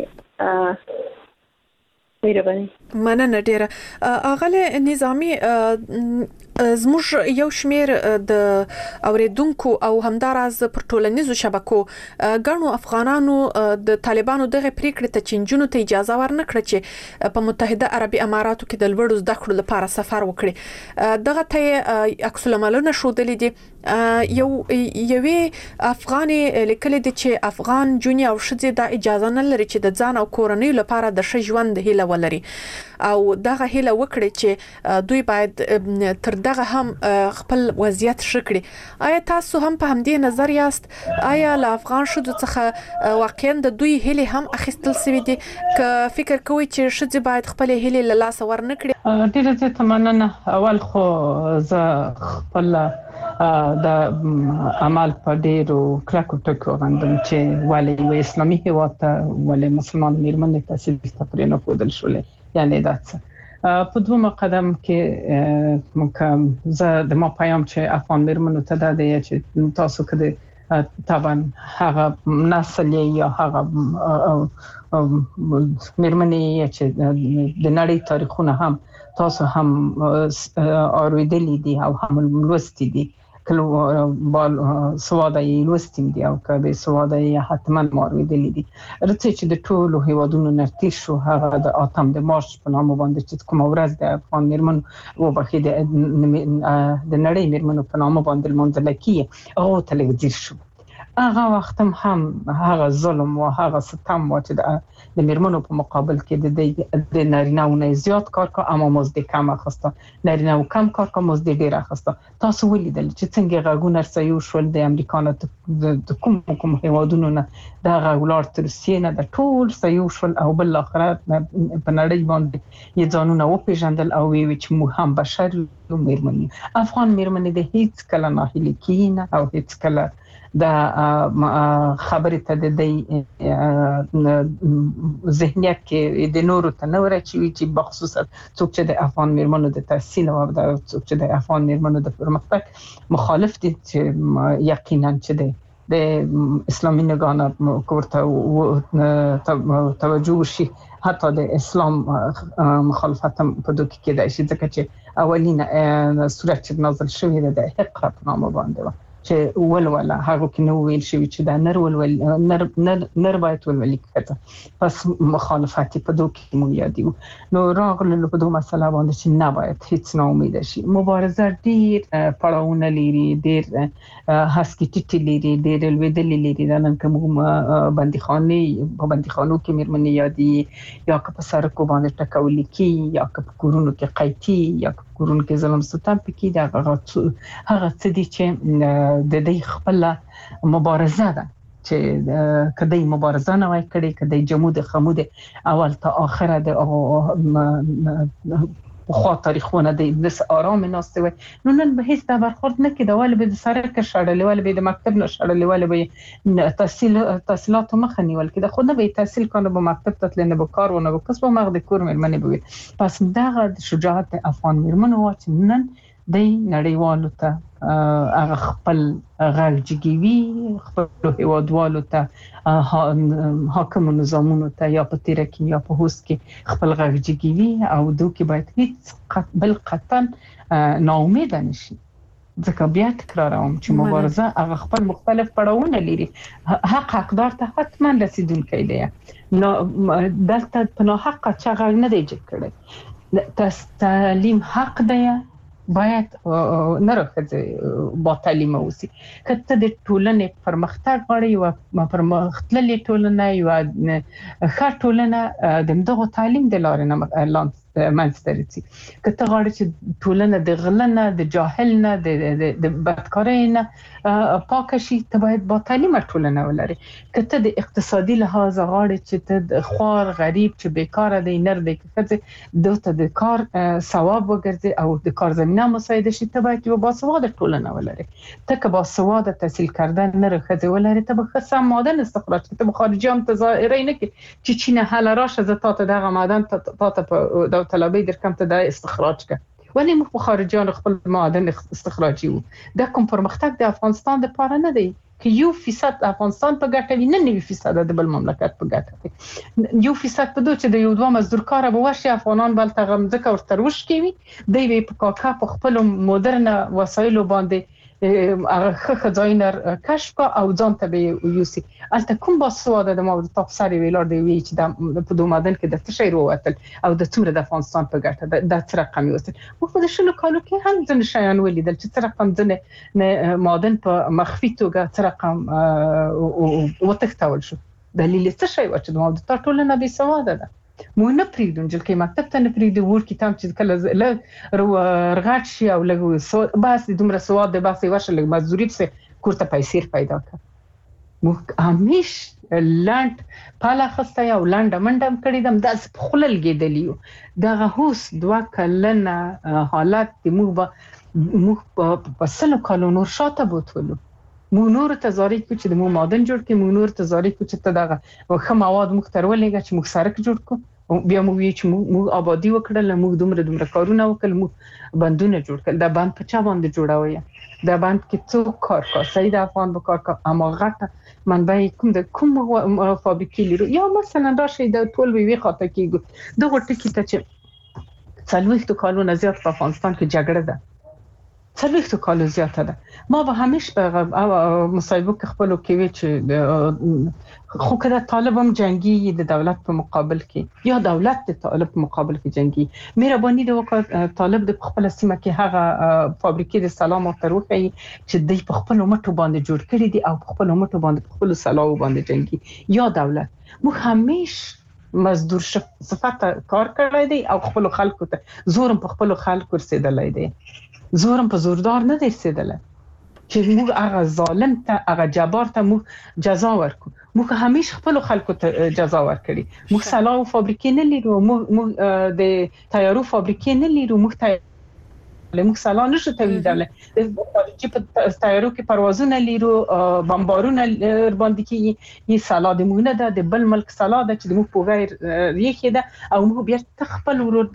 مننه ډیره. اغله نظامی زموږ یو شمیر د اوریدونکو او همداراز پر ټولنیزو شبکو غنو افغانانو د طالبانو دغه پریکړه ته چنجونو ته اجازه ورنکړه چې په متحده عربي اماراتو کې د لوړو زده کړو لپاره سفر وکړي. دغه ته عکس العملونه شودلې دي. یوې افغاني لیکلي دي چې افغان جونی او شذې د اجازه نه لري چې د ځان او کورنۍ لپاره د ښه ژوند هیله ولري او دغه هیله وکړي چې دوی باید تر دغه هم خپل وضعیت شکړي. آیا تاسو هم په همدې نظر یاست؟ آیا له افغان شذو څخه واقعا د دوی هیله هم اخیستل سوي دي که فکر کوي چې شذې باید خپل هیله له لاس ورنکړي؟ ډیره زیاته مننه. اول خو زه خپل د عمل په ډیرو کلکو ټکو غندم چې ولې اسلامي هیواد ته ولې مسلمان میرمنې تحصیل ته نه پودل شولې. یعنی دا څه په دوه قدم کې ممکن زه د ما پیام چې افغان میرمنو ته دا دی چې تاسو کده طبعا هغه نسل یا هغه میرمنې چې د نړۍ تاریخونه هم تاسو هم اوریدلې دي او هم لوستي دي. کله بال سواده یې لوستیم دي او کله سواده یې حتما اوریدلې دي. راځي چې د ټولو هیوادونو نرتیش شو هغه د اتم د مارچ په نامه باندې چې کوم ورځ د افغان میرمن او بخې د نړۍ میرمنو په نامه باندې منځل کیه او تلویزیون شو. هغه وخت هم هغه ظلم او هغه ستم چې د میرمنو په مقابل کې د نارینه‌و زیات کار کا اما مزد کم اخسته، نارینه‌و کم کار کا مزد ډیر اخسته. تاسو ولیدل چې څنګه غاګونه رسېو شول د امریکا نه د کوم هیوادونو نه د غولار تر سینه د ټول سېو شول او بل اخر په نړۍ باندې یې ځانونه و پیژندل او وی چې مو هم بشر میرمنې افغان میرمنې د هیڅ کله ناهیلي کینه او هیڅ کله د خبرې ته د ذهنیت کې د نورو تنور چې بخصوص څوک چې د افغان میرمنو د تحصیل او د څوک چې د افغان میرمنو د پرمختګ مخالف دي چې یقینا چې د اسلامي نگاه کوړه توجه شي حتی د اسلام مخالفت په دوی کې د شي ځکه چې اولینه سورت چې نازل شوې ده د اقرا په نامه باندې چې ولوله هغه کې نو ویل شي چې دا نر باید ولولي کړه پس مخالفت په دوه کې مو یادیو نو راغله په دوه مسله باندې چې نه باید هیڅ نا امید شي مبارزه ډیر پړاوونه لري ډیر هسکټی لري ډیر لویدلې لري دا نن کوم بنديخانه په بنديخانو کې مېرمنې یادي یا که په سرکو باندې ټکول کی یا که په کورونو کې قایتي یا کورونو کې ظلم ستم پکې دا هغه څه دي چې د دې خپل مبارزه ده چې کدی مبارزه نه وای کړي کدی جمود خمود اول ته اخره د خو تاریخونه د آرام ناسته وي نو نن به هیڅ د برخورد نه کېده ولې به د سرک شړلې ولې به د مکتب نه شړلې ولې به تحصیلات مخه نیول کېده خو نه به تحصیل کنه به مکتب ته تلنه به کار ونه به کسب مغ د کور مېرمنې به پس دغه شجاعت افغان مېرمنو واچ نن د نړیوالو ته هغه خپل غږ جګوي خپل هیوادوالو ته حاکم نظامونو ته یا په تیر کې یا په هوس کې خپل غږ جګوي او دوی کې باید هیڅ بل قطن ناامید نشي ځکه بیا تکراروم چې مبارزه هغه خپل مختلف پړاوونه لري حقدار ته حتما رسیدونکي دی نو دلته په نو حق چې غږ نه دی جګ کړي تعلیم حق دی باید نه راځي با تعلیم اوسي کته د ټولنې پرمختګ غواړي او پرمختللې ټولنه یو ښه ټولنه د دغه تعلیم د لارې نه منځتري کته غواړي چې ټولنه د غلنه د جاهل نه د بدکارۍ نه پاک شي ته باید با تعلیم ټولنه ولري کته د اقتصادي لحاظ غواړي چې ته خوار غریب چې بیکار دی نر دی کته دوته د کار ثواب وګرځي او د کار زمينه مساعده شي ته باید یو باسواده ټولنه ولري ته که باسواده تحصیل کردن نه راخذ ولري ته به خصم مادن استخراج ته خارجي هم تظاهره نه کی چې چین حل راشه زتا ته دغه مادن ته طلبي در کم ته د استخراج کړ ولی مخ خارجيان خپل معادن استخراجي وو د کوم پرمختګ د افغانستان د پاره نه دی که 1% افغانستان په ګټه وي نه 9% د بل مملکت په ګټه وي 1% په دوه چې د یو دوه مزدور کار به ورشي افغانان بل ته غمزه ور تروش کوي دی په کاکا په خپل مدرن وسایل باندې هغه خزاینر کشف او ځان ته به یوسي الته کوم باسواده د مو تاسو سره ویلار دی وی چې د په دوه مدن کې د تشیر ووتل او د څومره د افغانستان په ګټه د څه رقم یوسي او په شلو کالو کې هم ځنه شایان ولیدل چې څه رقم ځنه مادن په مخفي توګه څه رقم وتښتول شو دلیل څه شی و چې د مو ټولنه به سواده ده مو نه پریدون چې مکتب ته نه پریدو ور کتاب چې کله رغات شي او لګو بس دومره سواد د باسي ورشه لګ مزدوري څه کوړه پیسې پیدا کړ مو همیش لاند پالا خسته او لاند منډم کړی دم داس خلل کېدلیو دغه هوس دوا کلنه حالت مو په سلو کالو نور شاته بوتلو مو نور تزاریک چې د مو مادن جوړ کې مو نور تزاریک چې ته دغه وخه مواد مخترولېږي چې مو سرک جوړ کو بیا مو وی چې مو آبادی وکړل مو دومره کارونه وکړل مو بندونه جوړ کړل دا بند په چا باندې جوړاوي دا بند کې څو کار سید افغان به کار اما غټه منبع کوم فابریکې لري یا مثلا راشي د ټول وی خاطر کې دغه ټکی ته چې څلويخت کالونه زیات په افغانستان کې جګړه ده څلويخت کالو زیاته ده ما به همیشه په مصاحبه کې خپل کې وی چې خو کله طالب هم جنگي د دولت په مقابل کې یا دولت د طالب په مقابل کې جنگي مهرباني د وکړه طالب د خپل سیمه کې هغه فابریکې د سلام او تروخي چې د خپل مټو باندې جوړ کړي دي او خپل مټو باندې خپل سلام باندې جنگي یا دولت مو همیشه مزدور صفات کار کړی دی او خپل خلکو ته زورم په خپل خلکو رسیدلای دی زورم په زوردار نه دی رسیدله چې موږ هغه ظالم ته هغه جبار ته موږ جزا ورکو موږ همیشه خپل خلکو ته جزا ورکړي موږ سلاو فابریکې نه لرو موږ د تیارو فابریکې نه لرو موږ موږ سلا نشو تولیدول چې په تیارو کې پروازونه لرو بمبارونه باندې کې یي سلا د موږ نه د بل ملک سلا د چې موږ په غیر ریخه ده او موږ بیا تخپل ورور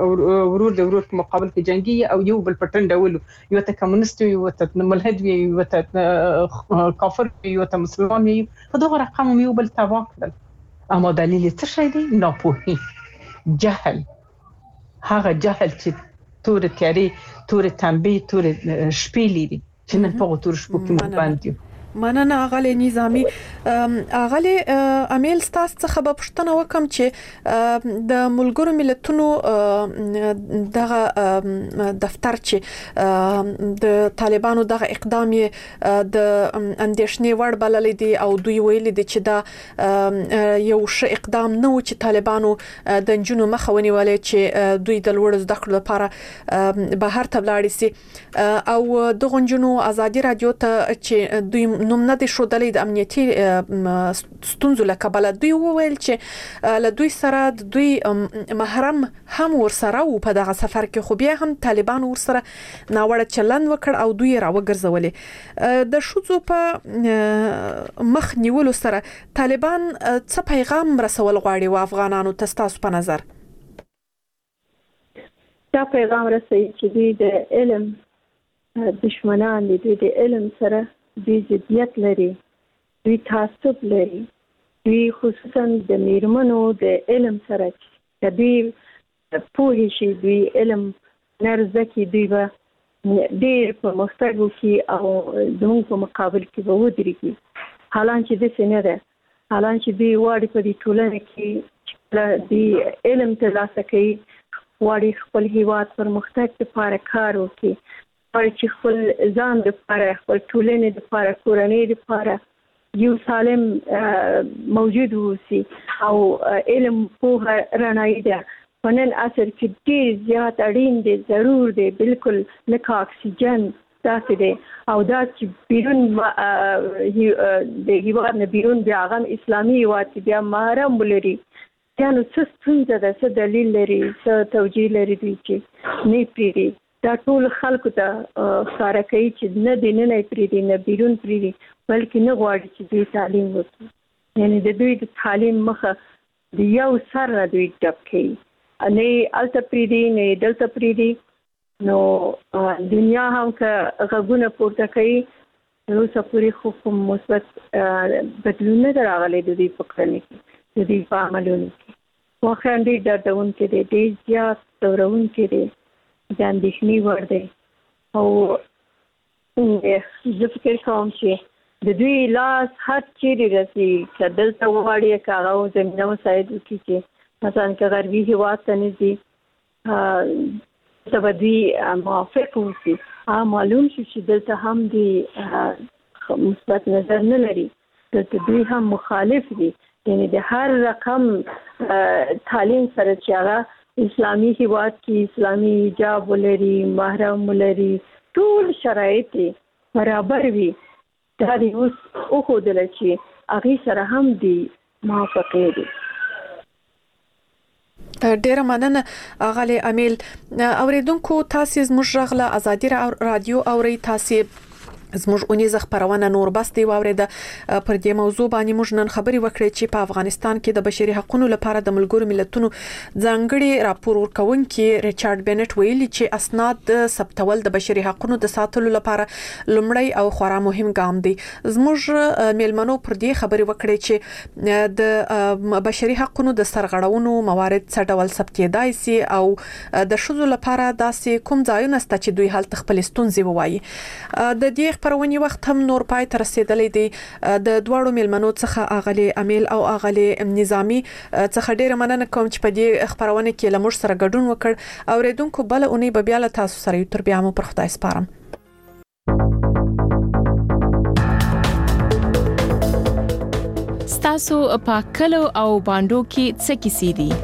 د مقابل کې جنگي او یو بل پټن ډول یو ته کمونست یو ته ملحد یو ته کافر یو ته مسلمان یو په دغه رقم یو بل تواکل اما دلیل څه شي دی ناپوهي جهل هغه جهل چې تور تیاری تور تنبیه تور شپې لري چې نن په غوتور شپو کې مونږ باندې مننه اغلی نظامی. اغلی امیل ستاسو څخه به پوښتنه وکم چې د ملګرو ملتونو دغه دفتر چې د طالبانو دغه اقدام د اندېښنې وړ بللې دي او دوی ویلي دي چې دا یو ښه اقدام نه و چې طالبانو د جنونو مخه ونیولې چې دوی د لوړ زده کړو لپاره بهر ته ولاړ شي او د غونجنو ازادي رادیو ته چې دوی نوم نه دي شودلې د امنیتي ستونزو له کبله دوی وویل چې له دوی سره د دوی محرم هم ورسره او په دغه سفر کې خو بیا هم طالبان ورسره ناوړه چلند وکړ او دوی راوګرځولې. د شوزو په مخ نیولو سره طالبان څه پیغام رسول غواړي و افغانانو ته تاسو په نظر؟ دا پیغام رسوي چې دوی د علم دشمنان دي، دوی د علم سره دوی ضدیت لري، دوی تعصب لري، دوی خصوصا د میرمنو د علم سره چې دوی پوهې شي، دوی علم نرزه کې دوی به ډېر په مستقو کې او زموږ په مقابل کې به ودرېږي. حالانکه داسې نه ده، حالانکه دوی واړي په دې ټولنه کې دوی علم ترلاسه کوي، واړي خپل هیواد پرمختګ لپاره کار وکړي، چې خپل ځان لپاره، خپل ټولنې لپاره، کورنۍ لپاره یو سالم موجود اوسي او علم پوهه رڼایي ده په نن عصر کې ډېر زیات اړین دی، ضرور دی، بالکل لکه اکسیجن داسې دی او دا چې بیرون د هیواد نه بیرون بیا هغه اسلامي هیواد کې بیا محرم ولري، بیا نو څه ستونزه ده، څه دلیل لري، څه توجیه لري دوی چې نه پرېږدي. دا ټول خلکو ته ښکاره کوي چې نه دی نه پرېږدي، نه بیرون پرېږدي، بلکې نه غواړي چې دوی تعلیم وکړي. یعنې د دوی د تعلیم مخه د یو سر نه دوی ډب کوي، نه هلته پرېږدي نه دلته پرېږدي. نو دنیا هم که غږونه پورته کوي، تر اوسه پورې خو کوم مثبت بدلون نه دی راغلی د دوی په کړنې کې، د دوی په عملونو کې. واقعا ډېر دردونکی دی، ډېر زیات ځورونکی دی، د اندېښنې وړ دی. او زه فکر کوم چې د دوی لاس هر چیرې رسي، که دلته وغواړي، که هغه زمینه مساعد وکړي چې مثلا که غربي هېواد ته نه ځي، ته به دوی موافق اوسي. معلوم شي چې دلته هم دوی مثبت نظر نه لري، دلته دوی هم مخالف دي، یعنې د هر رقم تعلیم سره چې هغه اسلامي هیواد کې اسلامي حجاب ولري، محرم ولري، ټول شرایط برابر وي، دا دی اوس وښودله چې هغې سره هم دی موافقې دي. ډیره مننه اغلی امیل. اوریدونکو تاسو زموږ غږ له ازادي رادیو اوري، تاسو زموږ اونیزه خبرونه نور بس دی واورید. پر دې موضوع باندې موږ نن خبري وکړې چې په افغانستان کې د بشري حقوقو لپاره د ملګرو ملتونو ځانګړي راپور ورکونکي ریچارډ بینټ ویلي چې اسناد د ثبتول د بشري حقوقو د ساتلو لپاره لومړی او خورا مهم ګام دی. زموږ میلمنو پر دې خبري وکړې چې د بشري حقوقو د سرغړونو موارد څه ډول ثبتېدای سي او د شذو لپاره داسې کوم ځایونه ست چې دوی حالت خپل ستونزې ووایي. د دې خبرونې وخت هم نور پای ته رسیدلې دی. د دواړو میلمنو څخه اغلی امیل او اغلی نظامی څخه ډیره مننه کوم چې په دې خبرونه کې له موږ سره ګډون وکړ. اوریدونکو بل اونۍ به بیا له تاسو سره یو تر بیا مو پر خدای سپارم. ستاسو په کلو او باندو کې څه کیسې دي؟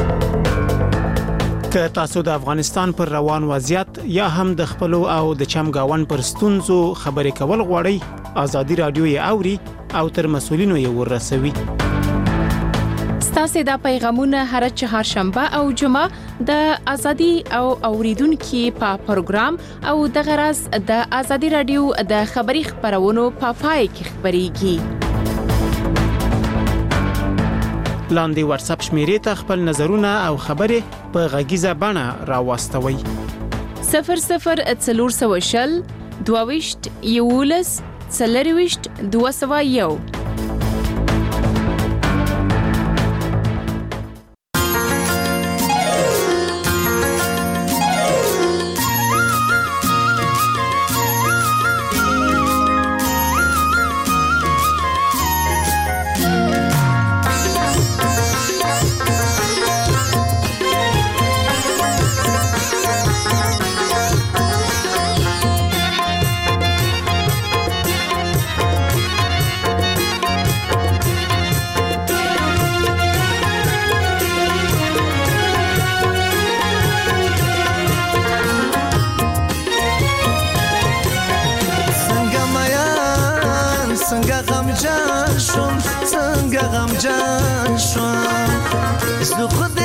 که تاسو د افغانستان پر روان وضعیت یا هم د خپل او د چمګاون پر ستونزو خبرې کول غواړئ، ازادي رادیو یې اوري او تر مسولینو یې ورسوي. ستاسو د پیغامونه هر چهارشنبه او جمعه د ازادي او اوریدونکو په پروګرام او د غرض د ازادي رادیو د خبري خبرونو په پای کې خبريږي. لاندې واتس اپ شمیرې ته خپل نظرونه او خبرې په غږیزه بڼه راوستوي. 0040 22 11 40 201. څنګه غمجن شوم څنګه غمجن شوم زه خود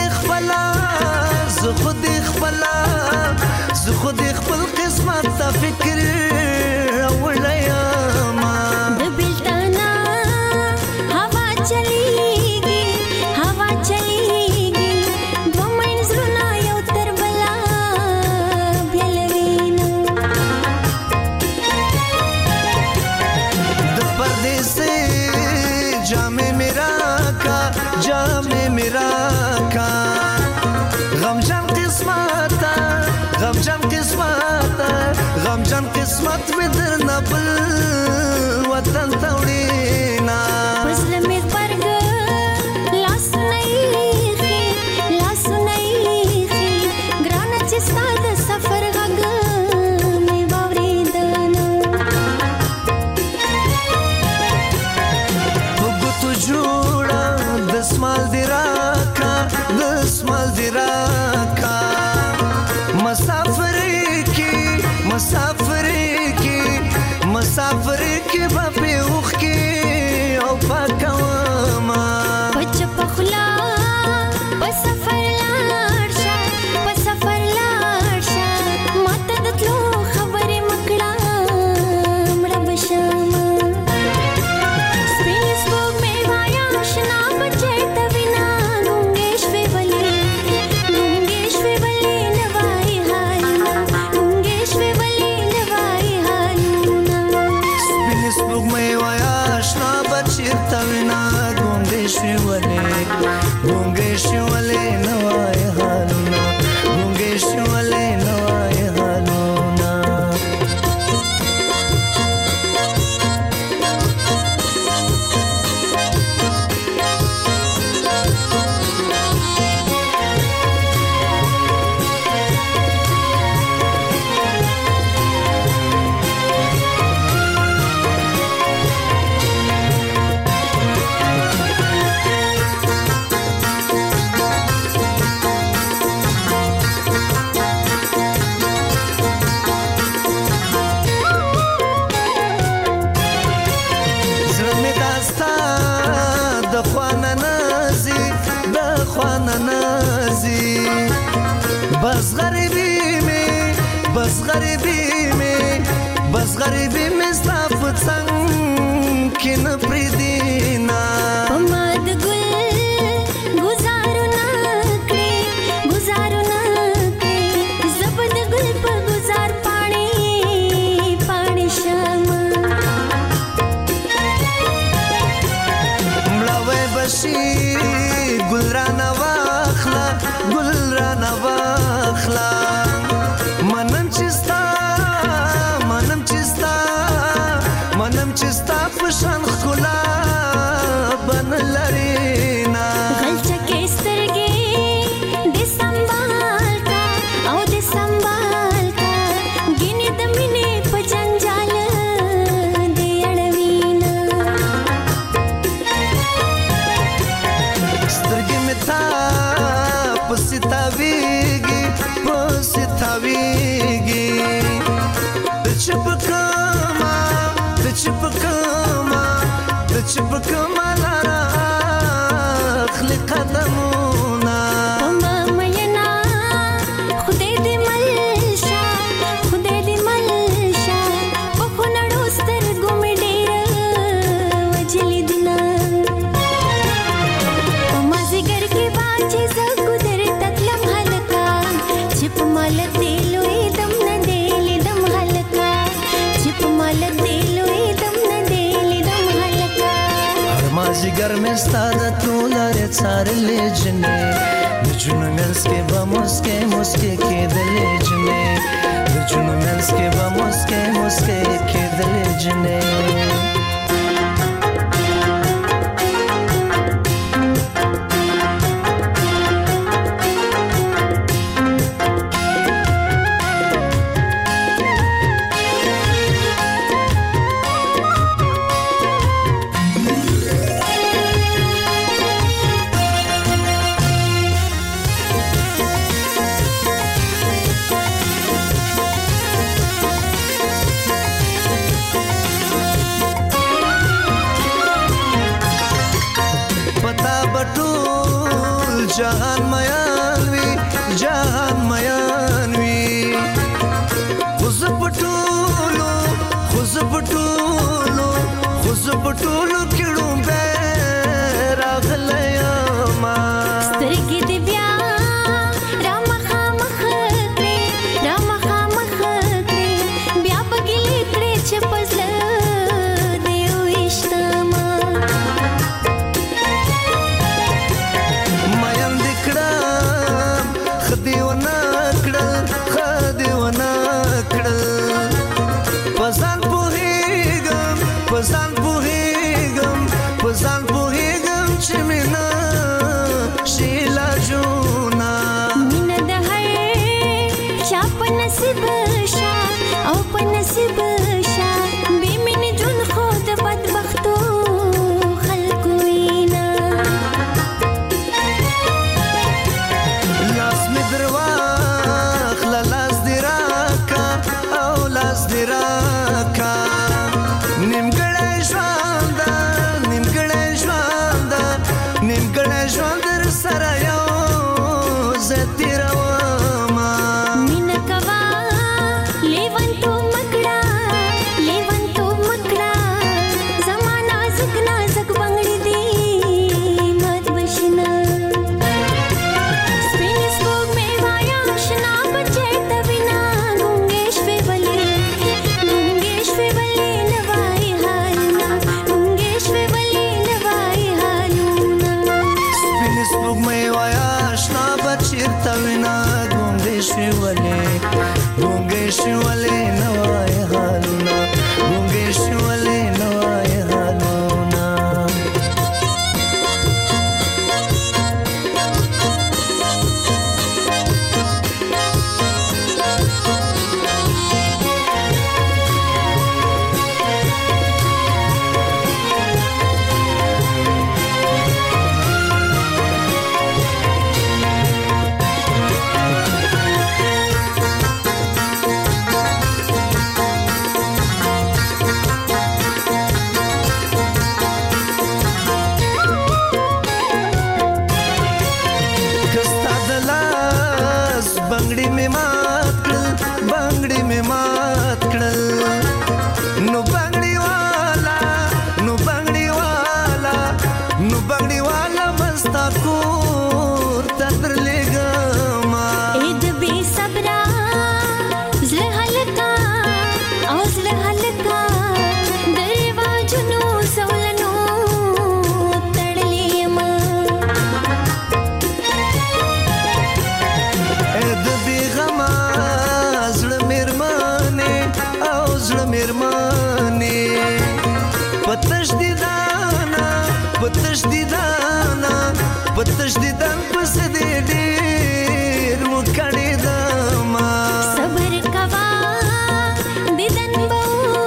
خپل قسمت ته فکر وړم د بلتانا هوا چلیږي دو منځونه یو تر بلا بیلوینه د پردیسي جامې میرا کا غمجن قسمت می در نبل وطن توڑینا پسل می برگ لاس نیخی گرانا چستا د سفر غگ می باوری دانا بگو تو جوڑا دسمال دی راکا مسافر کی باپی اوخ کی او پاکواما پچ پخلا پسفر لارشا ماته دتلو خبرې مکړه مړه بشما سپینس بوګ می وایا شنا بچې توینا ډونګې شوي بلې نوای حالنا ډونګې شوي بلې نوای حالنا سپوږ مې وای آشنا بچیر توینا ګونګې شوي ولې نوای حالونه ګونګې شوي ولې نوای حالونه بس غریبی می ستا په څنګ کې نه پریدینا پما د ګل گزارو نکړي زبد ګل په گزار پانی شمه مړوي بشي ګل رانه واخلا منم چستا پشان خلا بن لرینا غلچکه سترګې د سنبال کا ګینه د مینې په جنجال دی اړوینا سترګې متا پسیتاویږي د چپکما لارا اخلي قدمونا پما مینا خدای دې ملشا په خونړو سترګو مې ډېر وجلې دینا پما زګر کې باچې زګو در تکلم هلکا چپ مال دې لوی دم نه دې لیدم هلکا چپ مال دې لوی دم نه دې لیدم هلکا مازیګر مې ستاره تولاره څارلې جنې د جنون منځ کې به مسکې کېدلې جنې د جنون منځ کې به مسکې کېدلې جنې ټول جهان میان وي جهان میان وي خوز پټولو کړو به راغلیا ما سترګې دې بیا را مخامخ کړې بیا پګلې کړې چې پزله دې وښتما مېم دکړه خدي ونا کړل پسان پوهیږم چې مینا شیلا جونا مینا د هر چا په نصیب شا او په نصیب شا بې مینې ژوند خو د بدبختو خلکو وینا لاس مې درواخله لاس دې راکا او لاس دې راکا نیمګړی ژوند در سره یو زه تېرومه مینه کوه لیونتوب مکړه زما نازک بنګړي دي مات بشنه سپینې سپوږمۍ وایا اشنا بچې ته وینا ګونګې شوې ولې نه وایي حالونه سپوږمۍ وایا اشنا بچېرته وینا ګونګې شوې ولې نه وایي حالونه بنګړي مې مات کړل نو بنګړي والا مستا کور ته درلېږم اې د بې صبره زړه هلکه د رواجونو زولنو تړلې یم د بېغمه زړه مېرمنې په تشدیدان پسې دې ډېر وکړېدمه صبر کوه دیدن به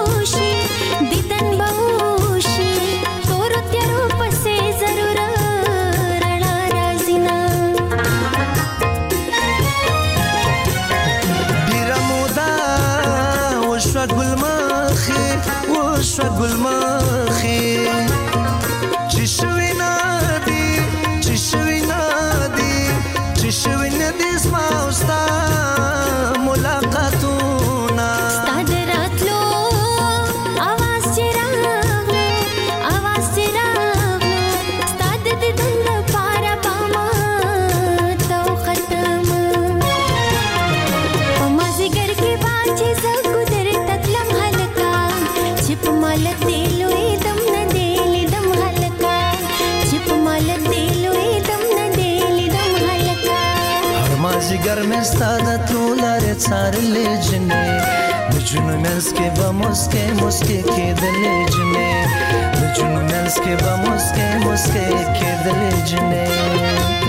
وشي تورو تیارو پسې ضرور رڼا راځي نه ډېره موده وشوه ګل مخې چې شوي نه دي زما او ستا ملاقاتونه ستا د راتلو اواز چې راغلو ستا د دیدن لپاره به ما ته وختمه په مازدیګر کې به چې زه ګودر ته تلم هلکه چې په مالت دې لوی دم نه دی لیدم هلکه مازیګر مې ستا د تلو لارې څارلې جنې د جنو منځ کې به مسکې کېدلې جنې